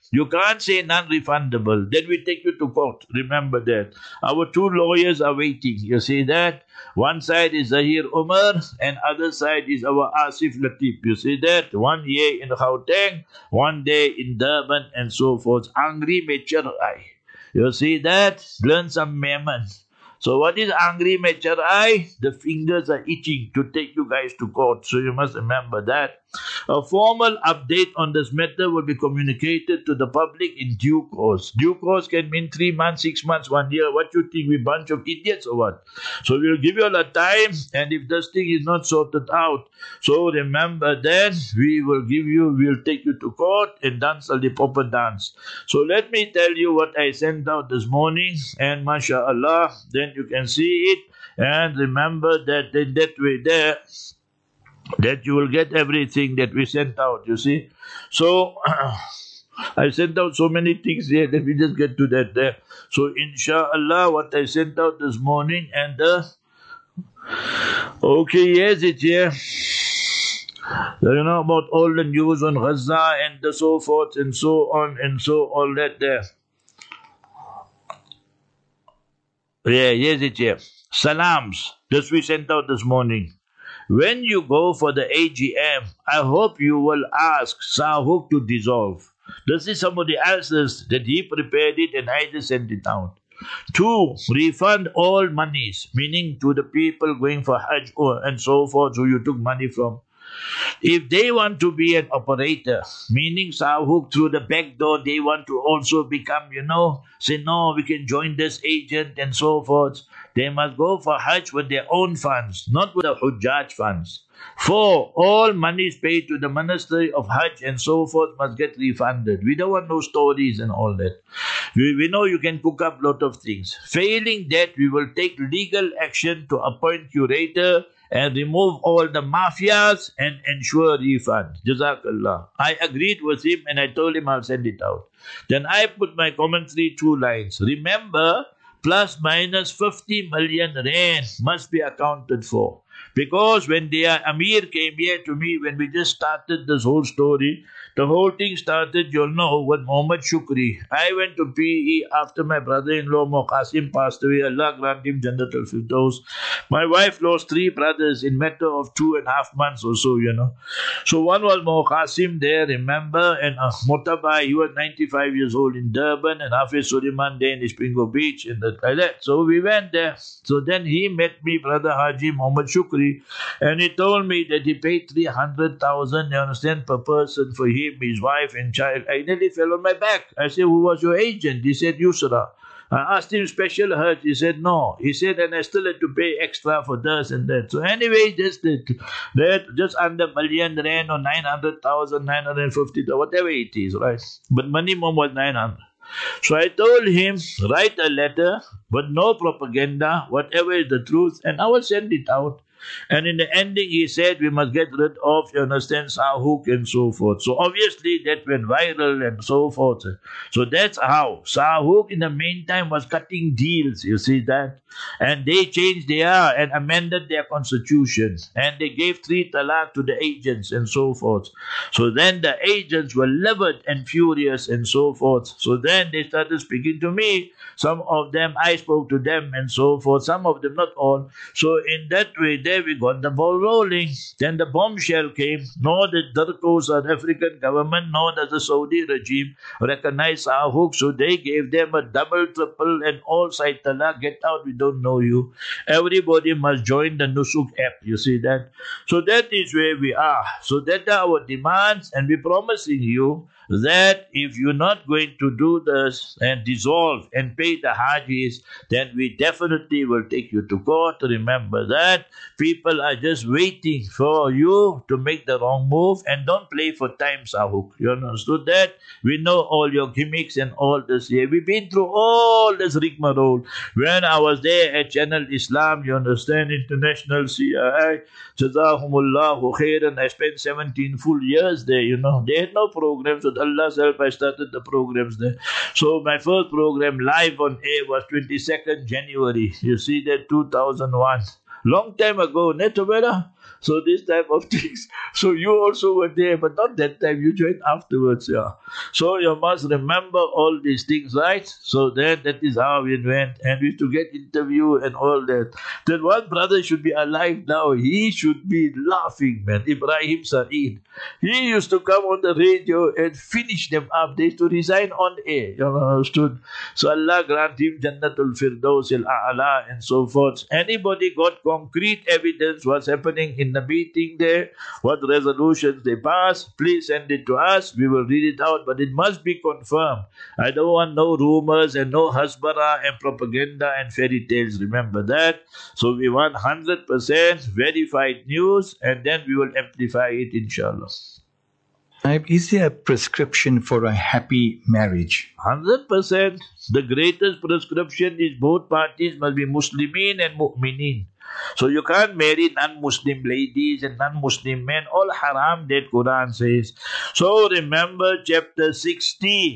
You can't say non-refundable. Then we take you to court. Remember that. Our two lawyers are waiting. You see that? One side is Zahir Umar and other side is our Asif Latif. You see that? 1 year in Gauteng, 1 day in Durban and so forth. Angry Mecharai. You see that? Learn some Memon. So what is angry Mecharai? The fingers are itching to take you guys to court. So you must remember that. A formal update on this matter will be communicated to the public in due course. Due course can mean 3 months, 6 months, 1 year. What you think, we bunch of idiots or what? So we'll give you all the time, and if this thing is not sorted out, so remember then we'll take you to court and dance the proper dance. So let me tell you what I sent out this morning, and mashallah, then you can see it, and remember that in that way there, that you will get everything that we sent out, you see. So, I sent out so many things here, let me just get to that there. So, inshallah, what I sent out this morning and okay, yes, it's here. You know about all the news on Gaza and the so forth and so on and so all that there. Yeah, yes, it's here. Salams, this we sent out this morning. When you go for the AGM, I hope you will ask Sahuk to dissolve. This is somebody else's that he prepared it and I just sent it out. 2, refund all monies, meaning to the people going for Hajj and so forth who you took money from. If they want to be an operator, meaning Sahuk through the back door, they want to also become, say no, we can join this agent and so forth. They must go for Hajj with their own funds, not with the Hujjaj funds. 4, all monies paid to the Ministry of Hajj and so forth must get refunded. We don't want no stories and all that. We know you can cook up a lot of things. Failing that, we will take legal action to appoint curator and remove all the mafias and ensure refund. Jazakallah. I agreed with him and I told him I'll send it out. Then I put my commentary 2 lines. Remember, plus minus 50 million rand must be accounted for. Because when the Amir came here to me, when we just started this whole story, the whole thing started, you'll know, with Muhammad Shukri. I went to PE after my brother-in-law Muqasim passed away. Allah grant him Jannatul Firdaus. My wife lost 3 brothers in matter of 2.5 months or so, So one was Muqasim there, remember, and Murtabai, he was 95 years old in Durban, and Hafiz Suleiman there in Springo Beach, and like that. So we went there. So then he met me, Brother Haji Muhammad Shukri, and he told me that he paid 300,000, you understand, per person for him, his wife and child. I nearly fell on my back. I said, who was your agent? He said, Yusra. I asked him special Hajj. He said, no. He said, and I still had to pay extra for this and that. So anyway, just under million rand or 900,000, 950,000, whatever it is, right? But minimum was 900. So I told him, write a letter, but no propaganda, whatever is the truth, and I will send it out. And in the ending, he said, we must get rid of, you understand, Sahuk and so forth. So obviously, that went viral and so forth. So that's how. Sahuk, in the meantime, was cutting deals, you see that? And they changed and amended their constitution. And they gave 3 talaq to the agents and so forth. So then the agents were livid and furious and so forth. So then they started speaking to me. Some of them, I spoke to them and so forth. Some of them, not all. So in that way, there we got the ball rolling. Then the bombshell came. Nor the Darko South African government, nor does the Saudi regime recognize Sahuk. So they gave them a double, triple, and all side talaq. Get out, we don't know you. Everybody must join the Nusuk app. You see that? So that is where we are. So that are our demands, and we're promising you that if you're not going to do this and dissolve and pay the Hajis, then we definitely will take you to court. Remember that. People are just waiting for you to make the wrong move, and don't play for time, Sahuk. You understood that? We know all your gimmicks and all this here. We've been through all this rigmarole. When I was there at Channel Islam, you understand, International CI, Jazahumullahu khairan, I spent 17 full years there, They had no programs. With Allah's help, I started the programs there. So my first program live on air was 22nd January. You see that, 2001. Long time ago, Netovera. So this type of things. So you also were there, but not that time. You joined afterwards, yeah. So you must remember all these things, right? So then that is how we went, and we used to get interview and all that. Then one brother should be alive now. He should be laughing, man. Ibrahim Saeed. He used to come on the radio and finish them up. They used to resign on air. You understood? So Allah grant him Jannatul Firdaus al-A'la and so forth. Anybody got concrete evidence what's happening in the meeting there, what resolutions they pass, please send it to us. We will read it out, but it must be confirmed. I don't want no rumors and no hasbara and propaganda and fairy tales. Remember that. So we want 100% verified news, and then we will amplify it, inshallah. Is there a prescription for a happy marriage? 100%. The greatest prescription is both parties must be Muslimin and Mu'minin. So you can't marry non-Muslim ladies and non-Muslim men. All haram, that Quran says. So remember chapter 60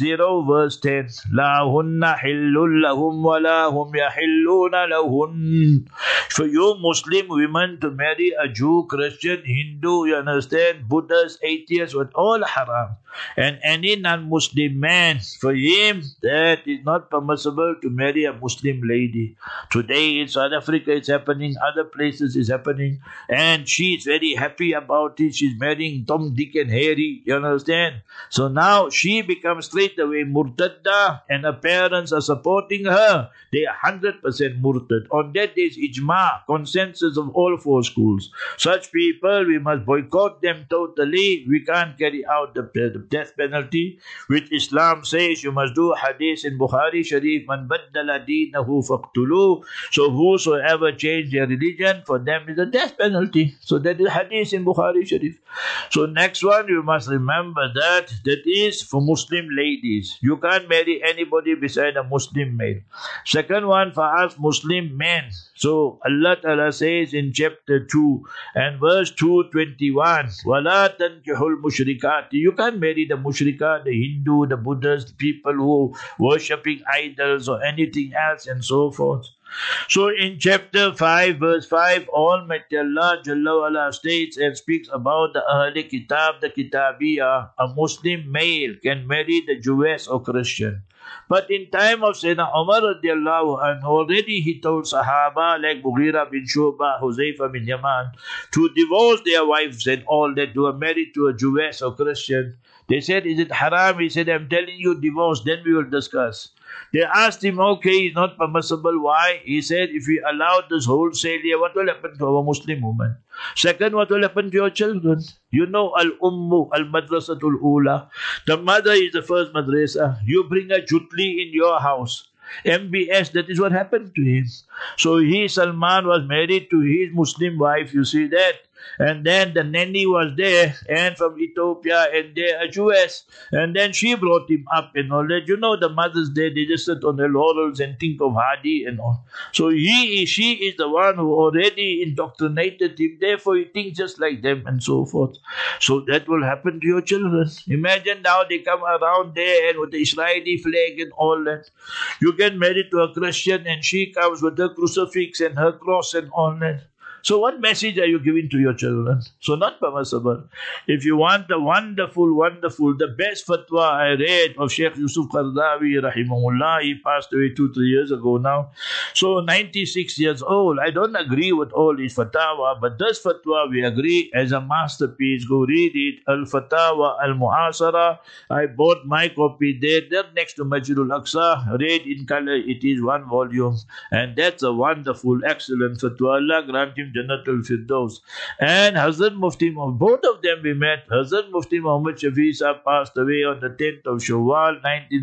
verse 10. La hunna hillul lahum wa la hum yahilluna lahun. For you Muslim women to marry a Jew, Christian, Hindu, you understand, Buddhist, atheist, with all haram. And any non-Muslim man, for him, that is not permissible to marry a Muslim lady. Today in South Africa it's happening, other places it's happening, and she is very happy about it. She's marrying Tom, Dick and Harry, you understand? So now she becomes straight away murtadda, and her parents are supporting her. They are 100% murtad. On that there is ijma, consensus of all four schools. Such people, we must boycott them totally. We can't carry out the death penalty, which Islam says you must do. Hadith in Bukhari Sharif, man baddala deenahu faqtulu. So whosoever change their religion, for them is a death penalty. So that is hadith in Bukhari Sharif. So next one, you must remember that is for Muslim ladies. You can't marry anybody beside a Muslim male. Second one, for us Muslim men. So Allah Ta'ala says in chapter 2 and verse 221, وَلَا تَنْكِحُ الْمُشْرِكَاتِ. You can't marry the mushrika, the Hindu, the Buddhist, people who worshipping idols or anything else and so forth. So in chapter 5 verse 5, Almighty Allah Jalla wa'ala states and speaks about the Ahli Kitab, the Kitabiyah. A Muslim male can marry the Jewess or Christian. But in time of Sayyidina Umar radiallahu anhu, already he told Sahaba like Mughira bin Shu'bah, Huzaifa bin Yaman, to divorce their wives and all that were married to a Jewess or Christian. They said, is it haram? He said, I'm telling you, divorce, then we will discuss. They asked him, okay, it's not permissible. Why? He said, if we allow this wholesale here, what will happen to our Muslim woman? Second, what will happen to your children? You know, al-ummu, al-madrasatul ula. The mother is the first madrasa. You bring a jutli in your house. MBS, that is what happened to him. So he, Salman, was married to his Muslim wife, you see that. And then the nanny was there, and from Ethiopia, and they are Jewess. And then she brought him up and all that. You know, the mothers there, they just sit on their laurels and think of Hadi and all. So she is the one who already indoctrinated him. Therefore, he thinks just like them and so forth. So that will happen to your children. Imagine now they come around there and with the Israeli flag and all that. You get married to a Christian and she comes with her crucifix and her cross and all that. So what message are you giving to your children? So not permissible. If you want the wonderful, the best fatwa I read of Sheikh Yusuf Qaradawi, rahimahullah, he passed away 2-3 years ago now. So 96 years old. I don't agree with all his fatwa, but this fatwa we agree as a masterpiece. Go read it. Al-Fatawa Al-Mu'asara. I bought my copy there next to Masjidul Aqsa. Read in color. It is 1 volume. And that's a wonderful, excellent fatwa. Allah grant him Jannatul Firdaus. And Hazrat Mufti, both of them we met. Hazrat Mufti Muhammad Shafi Sahab passed away on the 10th of Shawwal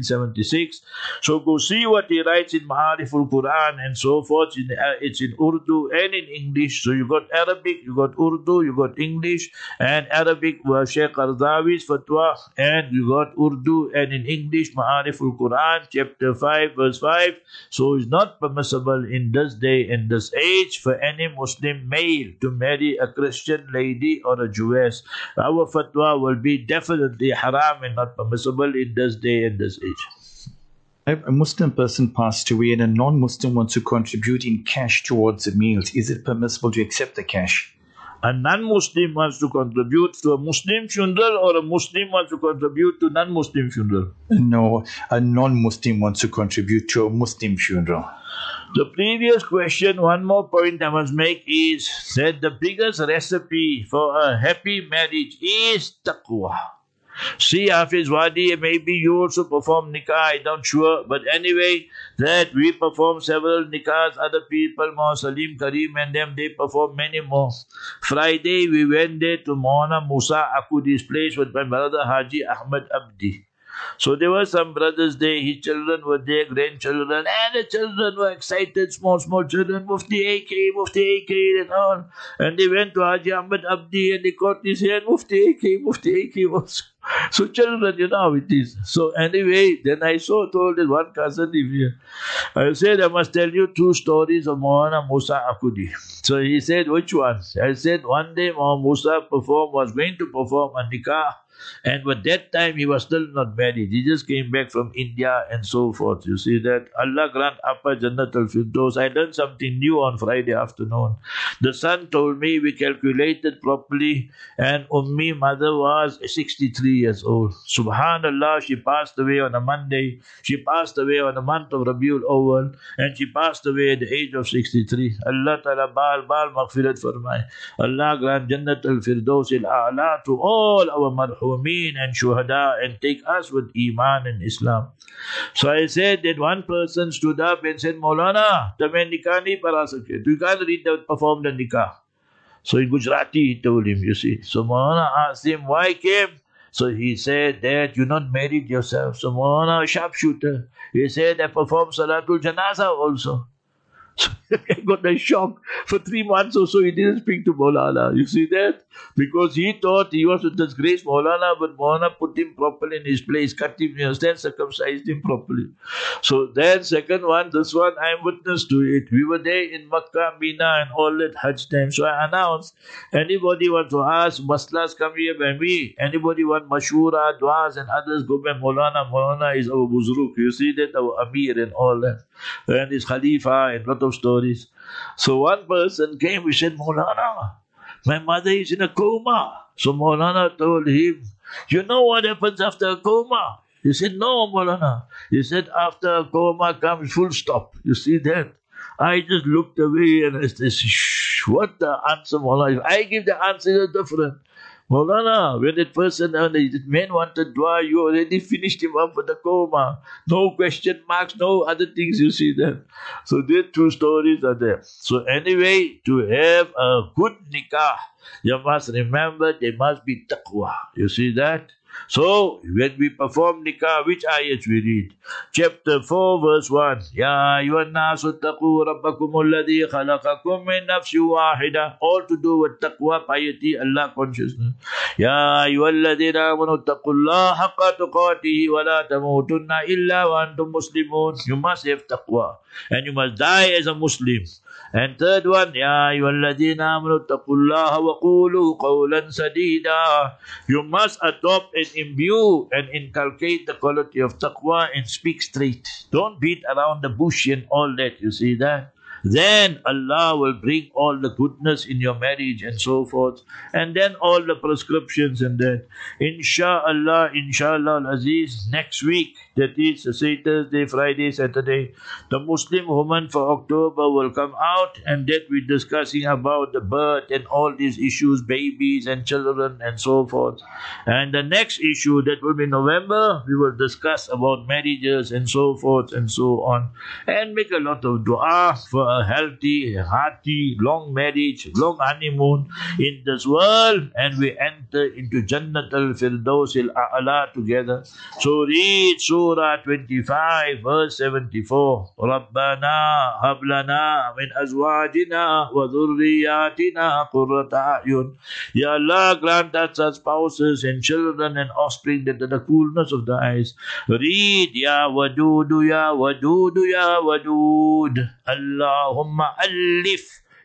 1976. So go see what he writes in Ma'ariful Quran and so forth. It's in Urdu and in English. So you got Arabic, you got Urdu, you got English, and Arabic was Sheikh Qaradawi's fatwa, and you got Urdu and in English Ma'ariful Quran chapter 5 verse 5. So it's not permissible in this day and this age for any Muslim male to marry a Christian lady or a Jewess. Our fatwa will be definitely haram and not permissible in this day and this age. A Muslim person passed away and a non-Muslim wants to contribute in cash towards the meals. Is it permissible to accept the cash? A non-Muslim wants to contribute to a Muslim funeral, or a Muslim wants to contribute to non-Muslim funeral? No, a non-Muslim wants to contribute to a Muslim funeral. The previous question, one more point I must make is that the biggest recipe for a happy marriage is taqwa. See, Hafiz Wadi, maybe you also perform nikah, I'm not sure. But anyway, that we perform several nikahs, other people, more Salim Kareem and them, they perform many more. Friday, we went there to Maulana Musa Akudi's place with my brother Haji Ahmed Abdi. So there were some brothers there, his children were there, grandchildren, and the children were excited, small children, Mufti AK, and all. And they went to Haji Ahmed Abdi and they caught his hand, Mufti AK was. So children, you know how it is. So anyway, then I told this one cousin, I said, I must tell you 2 stories of Maulana Musa Akudi. So he said, which ones? I said, one day Maulana Musa was going to perform a nikah. And at that time, he was still not married. He just came back from India and so forth. You see that? Allah grant Appa Jannat al-Firdaus. I learned something new on Friday afternoon. The son told me, we calculated properly, and Ummi mother was 63 years old. Subhanallah, she passed away on a Monday. She passed away on the month of Rabiul Awwal, and she passed away at the age of 63. Allah Ta'ala baal maghfirat farmai. Allah grant Jannat al-Firdaus al-A'la to all our marhum and shuhada, and take us with Iman and Islam. So I said that one person stood up and said, Maulana, tamen nikah nahi para sakte. You can't perform the nikah. So in Gujarati he told him, you see. So Maulana asked him, why came? So he said that you're not married yourself. So Maulana, a sharpshooter. He said, I perform Salatul Janaza also. So I got a shock. For 3 months or so, he didn't speak to Maulana. You see that? Because he thought he was to disgrace Maulana, but Maulana put him properly in his place, cut him, you understand, circumcised him properly. So then, second one, this one, I am witness to it. We were there in Makkah, Mina, and all that Hajj time. So I announced, anybody want to ask, maslas come here by me. Anybody want mashura, duas, and others go by Maulana. Maulana is our buzruk. You see that, our Amir and all that. And his Khalifa and lot of stories. So one person came, he said, Maulana, my mother is in a coma. So Maulana told him, you know what happens after a coma? He said, no, Maulana. He said, after a coma comes full stop. You see that? I just looked away and I said, shh, what the answer, Maulana? If I give the answer, it's different. Maulana, when that person, the man wanted dua, you already finished him up with the coma. No question marks, no other things, you see that. So these 2 stories are there. So anyway, to have a good nikah, you must remember there must be taqwa. You see that? So, when we perform nikah, which ayats we read? Chapter 4, verse 1. Ya ayyuhan nasu taqu rabbakumul ladhi khalaqakum min nafsin wahida. All to do with taqwa, piety, Allah consciousness. Ya ayyuhal ladhina amanu taqullaha haqqa tuqatihi wa la tamutunna illa wa antum muslimun. You must have taqwa. And you must die as a Muslim. And third one, Ya ayyuhalladhina amanu taqullaha wa qulu qawlan sadida. You must adopt and imbue and inculcate the quality of taqwa and speak straight. Don't beat around the bush and all that, you see that? Then Allah will bring all the goodness in your marriage and so forth. And then all the prescriptions and that. Insha'Allah, Aziz, next week, that is, say Thursday, Friday, Saturday, the Muslim woman for October will come out, and that we're discussing about the birth and all these issues, babies and children and so forth. And the next issue, that will be November, we will discuss about marriages and so forth and so on. And make a lot of dua for a healthy, hearty, long marriage, long honeymoon in this world, and we enter into Jannat al-Firdaus al-A'la together. So read Surah 25, verse 74. Rabbana hablana min azwajina wa dhurriyatina qurrata a'yun. Ya Allah, grant us as spouses and children and offspring that are the coolness of the eyes. Read Ya Wadudu, Ya Wadudu, Ya Wadud. Allahumma alif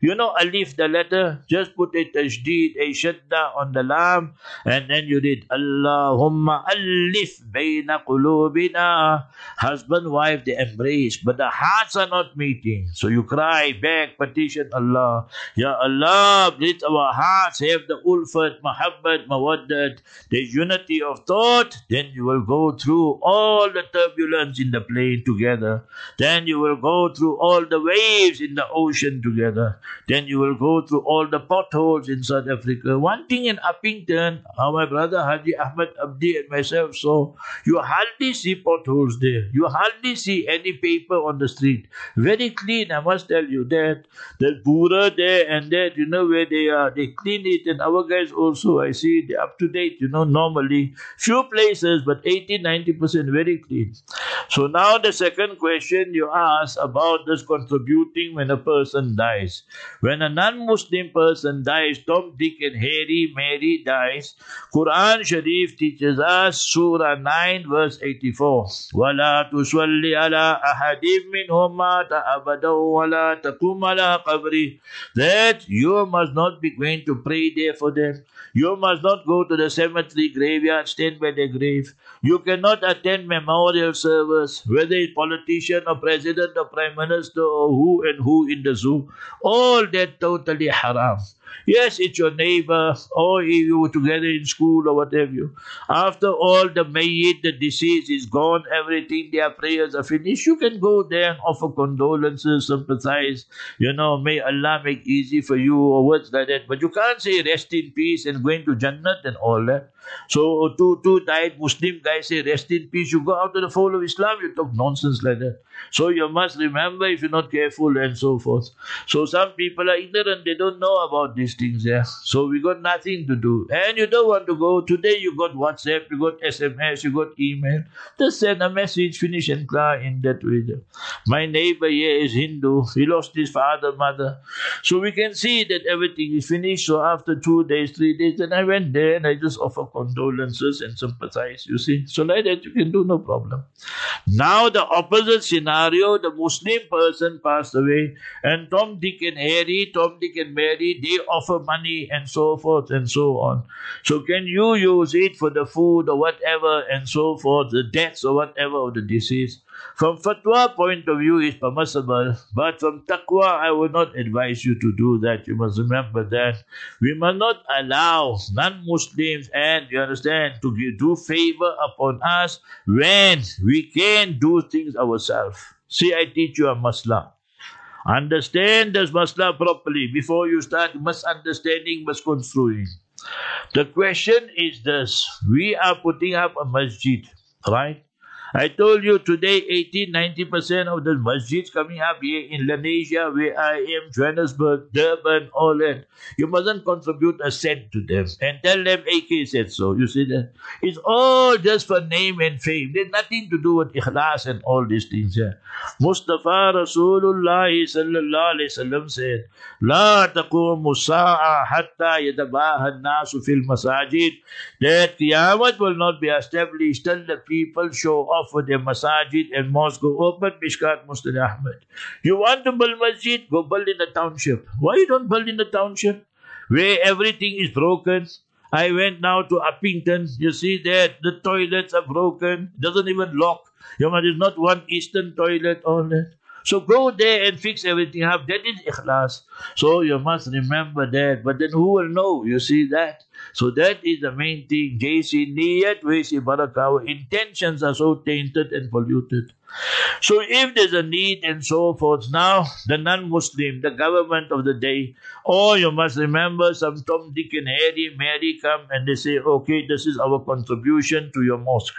You know alif, the letter, just put a tajdeed, a shadda on the lam, and then you read Allahumma alif bayna qulubina. Husband, wife, they embrace, but the hearts are not meeting. So you cry, beg, petition Allah. Ya Allah, let our hearts have the ulfat, mahabbat, mawaddat, the unity of thought. Then you will go through all the turbulence in the plane together. Then you will go through all the waves in the ocean together. Then you will go through all the potholes in South Africa. One thing in Uppington, my brother Haji Ahmed Abdi and myself saw, you hardly see potholes there. You hardly see any paper on the street. Very clean, I must tell you that. That Bura there and that, you know where they are. They clean it, and our guys also, I see, they're up to date, you know, normally. Few places, but 80-90% very clean. So now the second question you ask about this contributing when a person dies. When a non-Muslim person dies, Tom, Dick and Harry, Mary dies, Quran Sharif teaches us, Surah 9 verse 84, وَلَا تُصَلِّ عَلَىٰ أَحَدٍ مِّنْهُمْ مَاتَ أَبَدًا وَلَا تَقُمْ عَلَىٰ قَبْرِهِ. That you must not be going to pray there for them. You must not go to the cemetery graveyard, stand by their grave. You cannot attend memorial service, whether it's politician or president or prime minister or who and who in the zoo. All that totally haram. Yes, it's your neighbor, or if you were together in school or whatever. After all, the mayyit, the deceased is gone, everything, their prayers are finished, you can go there and offer condolences, sympathize, you know, may Allah make easy for you, or words like that. But you can't say rest in peace and going to Jannat and all that. So two died Muslim guys say rest in peace, you go out of the fold of Islam, you talk nonsense like that. So you must remember if you're not careful and so forth. So some people are ignorant, they don't know about these things there. So we got nothing to do. And you don't want to go. Today you got WhatsApp, you got SMS, you got email. Just send a message, finish and clear in that way. My neighbor here is Hindu. He lost his father, mother. So we can see that everything is finished. So after 2 days, 3 days, then I went there and I just offer condolences and sympathize, you see. So like that you can do, no problem. Now the opposite scenario, the Muslim person passed away and Tom, Dick and Harry, Tom, Dick and Mary, they offer money and so forth and so on. So can you use it for the food or whatever and so forth, the deaths or whatever of the deceased? From fatwa point of view, it's permissible, but from taqwa, I would not advise you to do that. You must remember that. We must not allow non-Muslims, and you understand, to do favor upon us when we can do things ourselves. See, I teach you a masla. Understand this masla properly before you start misunderstanding, misconstruing. The question is this. We are putting up a masjid, right? I told you today 80-90% of the masjids coming up here in Lenasia, where I am, Johannesburg, Durban, all that. You mustn't contribute a cent to them and tell them AK said so. You see that? It's all just for name and fame. There's nothing to do with ikhlas and all these things here. Mustafa Rasulullah sallallahu alayhi wasallam said, La taqumu sa'a hatta yadabaha an-nasu fil masajid. That Qiyamah will not be established till the people show off for their masajid and mosque go open. Mishkat Mustad Ahmed. You want to build masjid? Go build in the township. Why you don't build in the township? Where everything is broken. I went now to Uppington. You see that the toilets are broken. Doesn't even lock. There's not one eastern toilet on it. So go there and fix everything up. That is ikhlas. So you must remember that. But then who will know? You see that? So that is the main thing. Jaisi niyat, waisi barakah. Our intentions are so tainted and polluted. So if there's a need and so forth, now the non-Muslim, the government of the day, or you must remember some Tom, Dick and Harry, Mary come and they say, okay, this is our contribution to your mosque.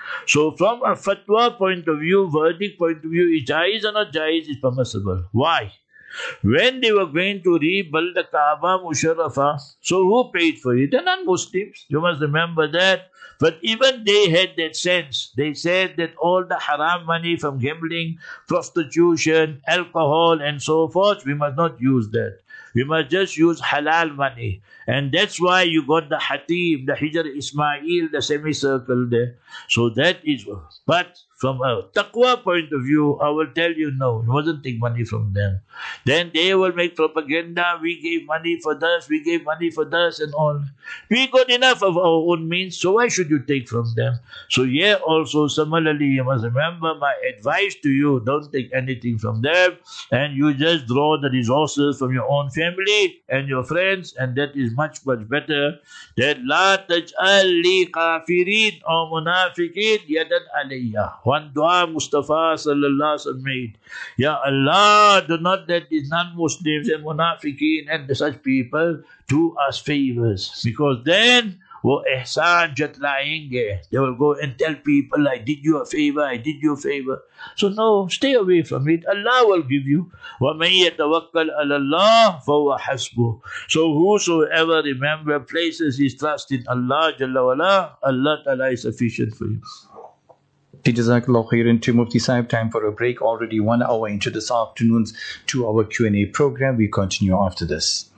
So from a fatwa point of view, verdict point of view, is jaiz or not jaiz, is permissible. Why? When they were going to rebuild the Kaaba Musharrafah, so who paid for it? The non-Muslims. You must remember that. But even they had that sense. They said that all the haram money from gambling, prostitution, alcohol and so forth, we must not use that. We must just use halal money. And that's why you got the Hatim, the Hijr Ismail, the semicircle there. So that is, but from a taqwa point of view, I will tell you no, you mustn't take money from them. Then they will make propaganda, we gave money for this, we gave money for this and all. We got enough of our own means, so why should you take from them? So here also, similarly, you must remember my advice to you, don't take anything from them, and you just draw the resources from your own family and your friends, and that is much, much better. That la taj'al li kafirin or munafiqin yadan alayya. One dua Mustafa sallallahu alaihi wasallam made. Ya Allah, do not let these non-Muslims and munafiqin and such people do us favors, because then wo ihsan jatlaenge. They will go and tell people, I did you a favor, I did you a favor. So no, stay away from it. Allah will give you. وَمَن يَتَوَكَّلْ عَلَى اللَّهِ فَهُوَ حَسْبُهُ. So whosoever places his trust in Allah Jalla wala, Allah Ta'ala is sufficient for you. Jazakallah khairan to Mufti Sahib. Time for a break. Already 1 hour into this afternoon's 2-hour Q&A program. We continue after this.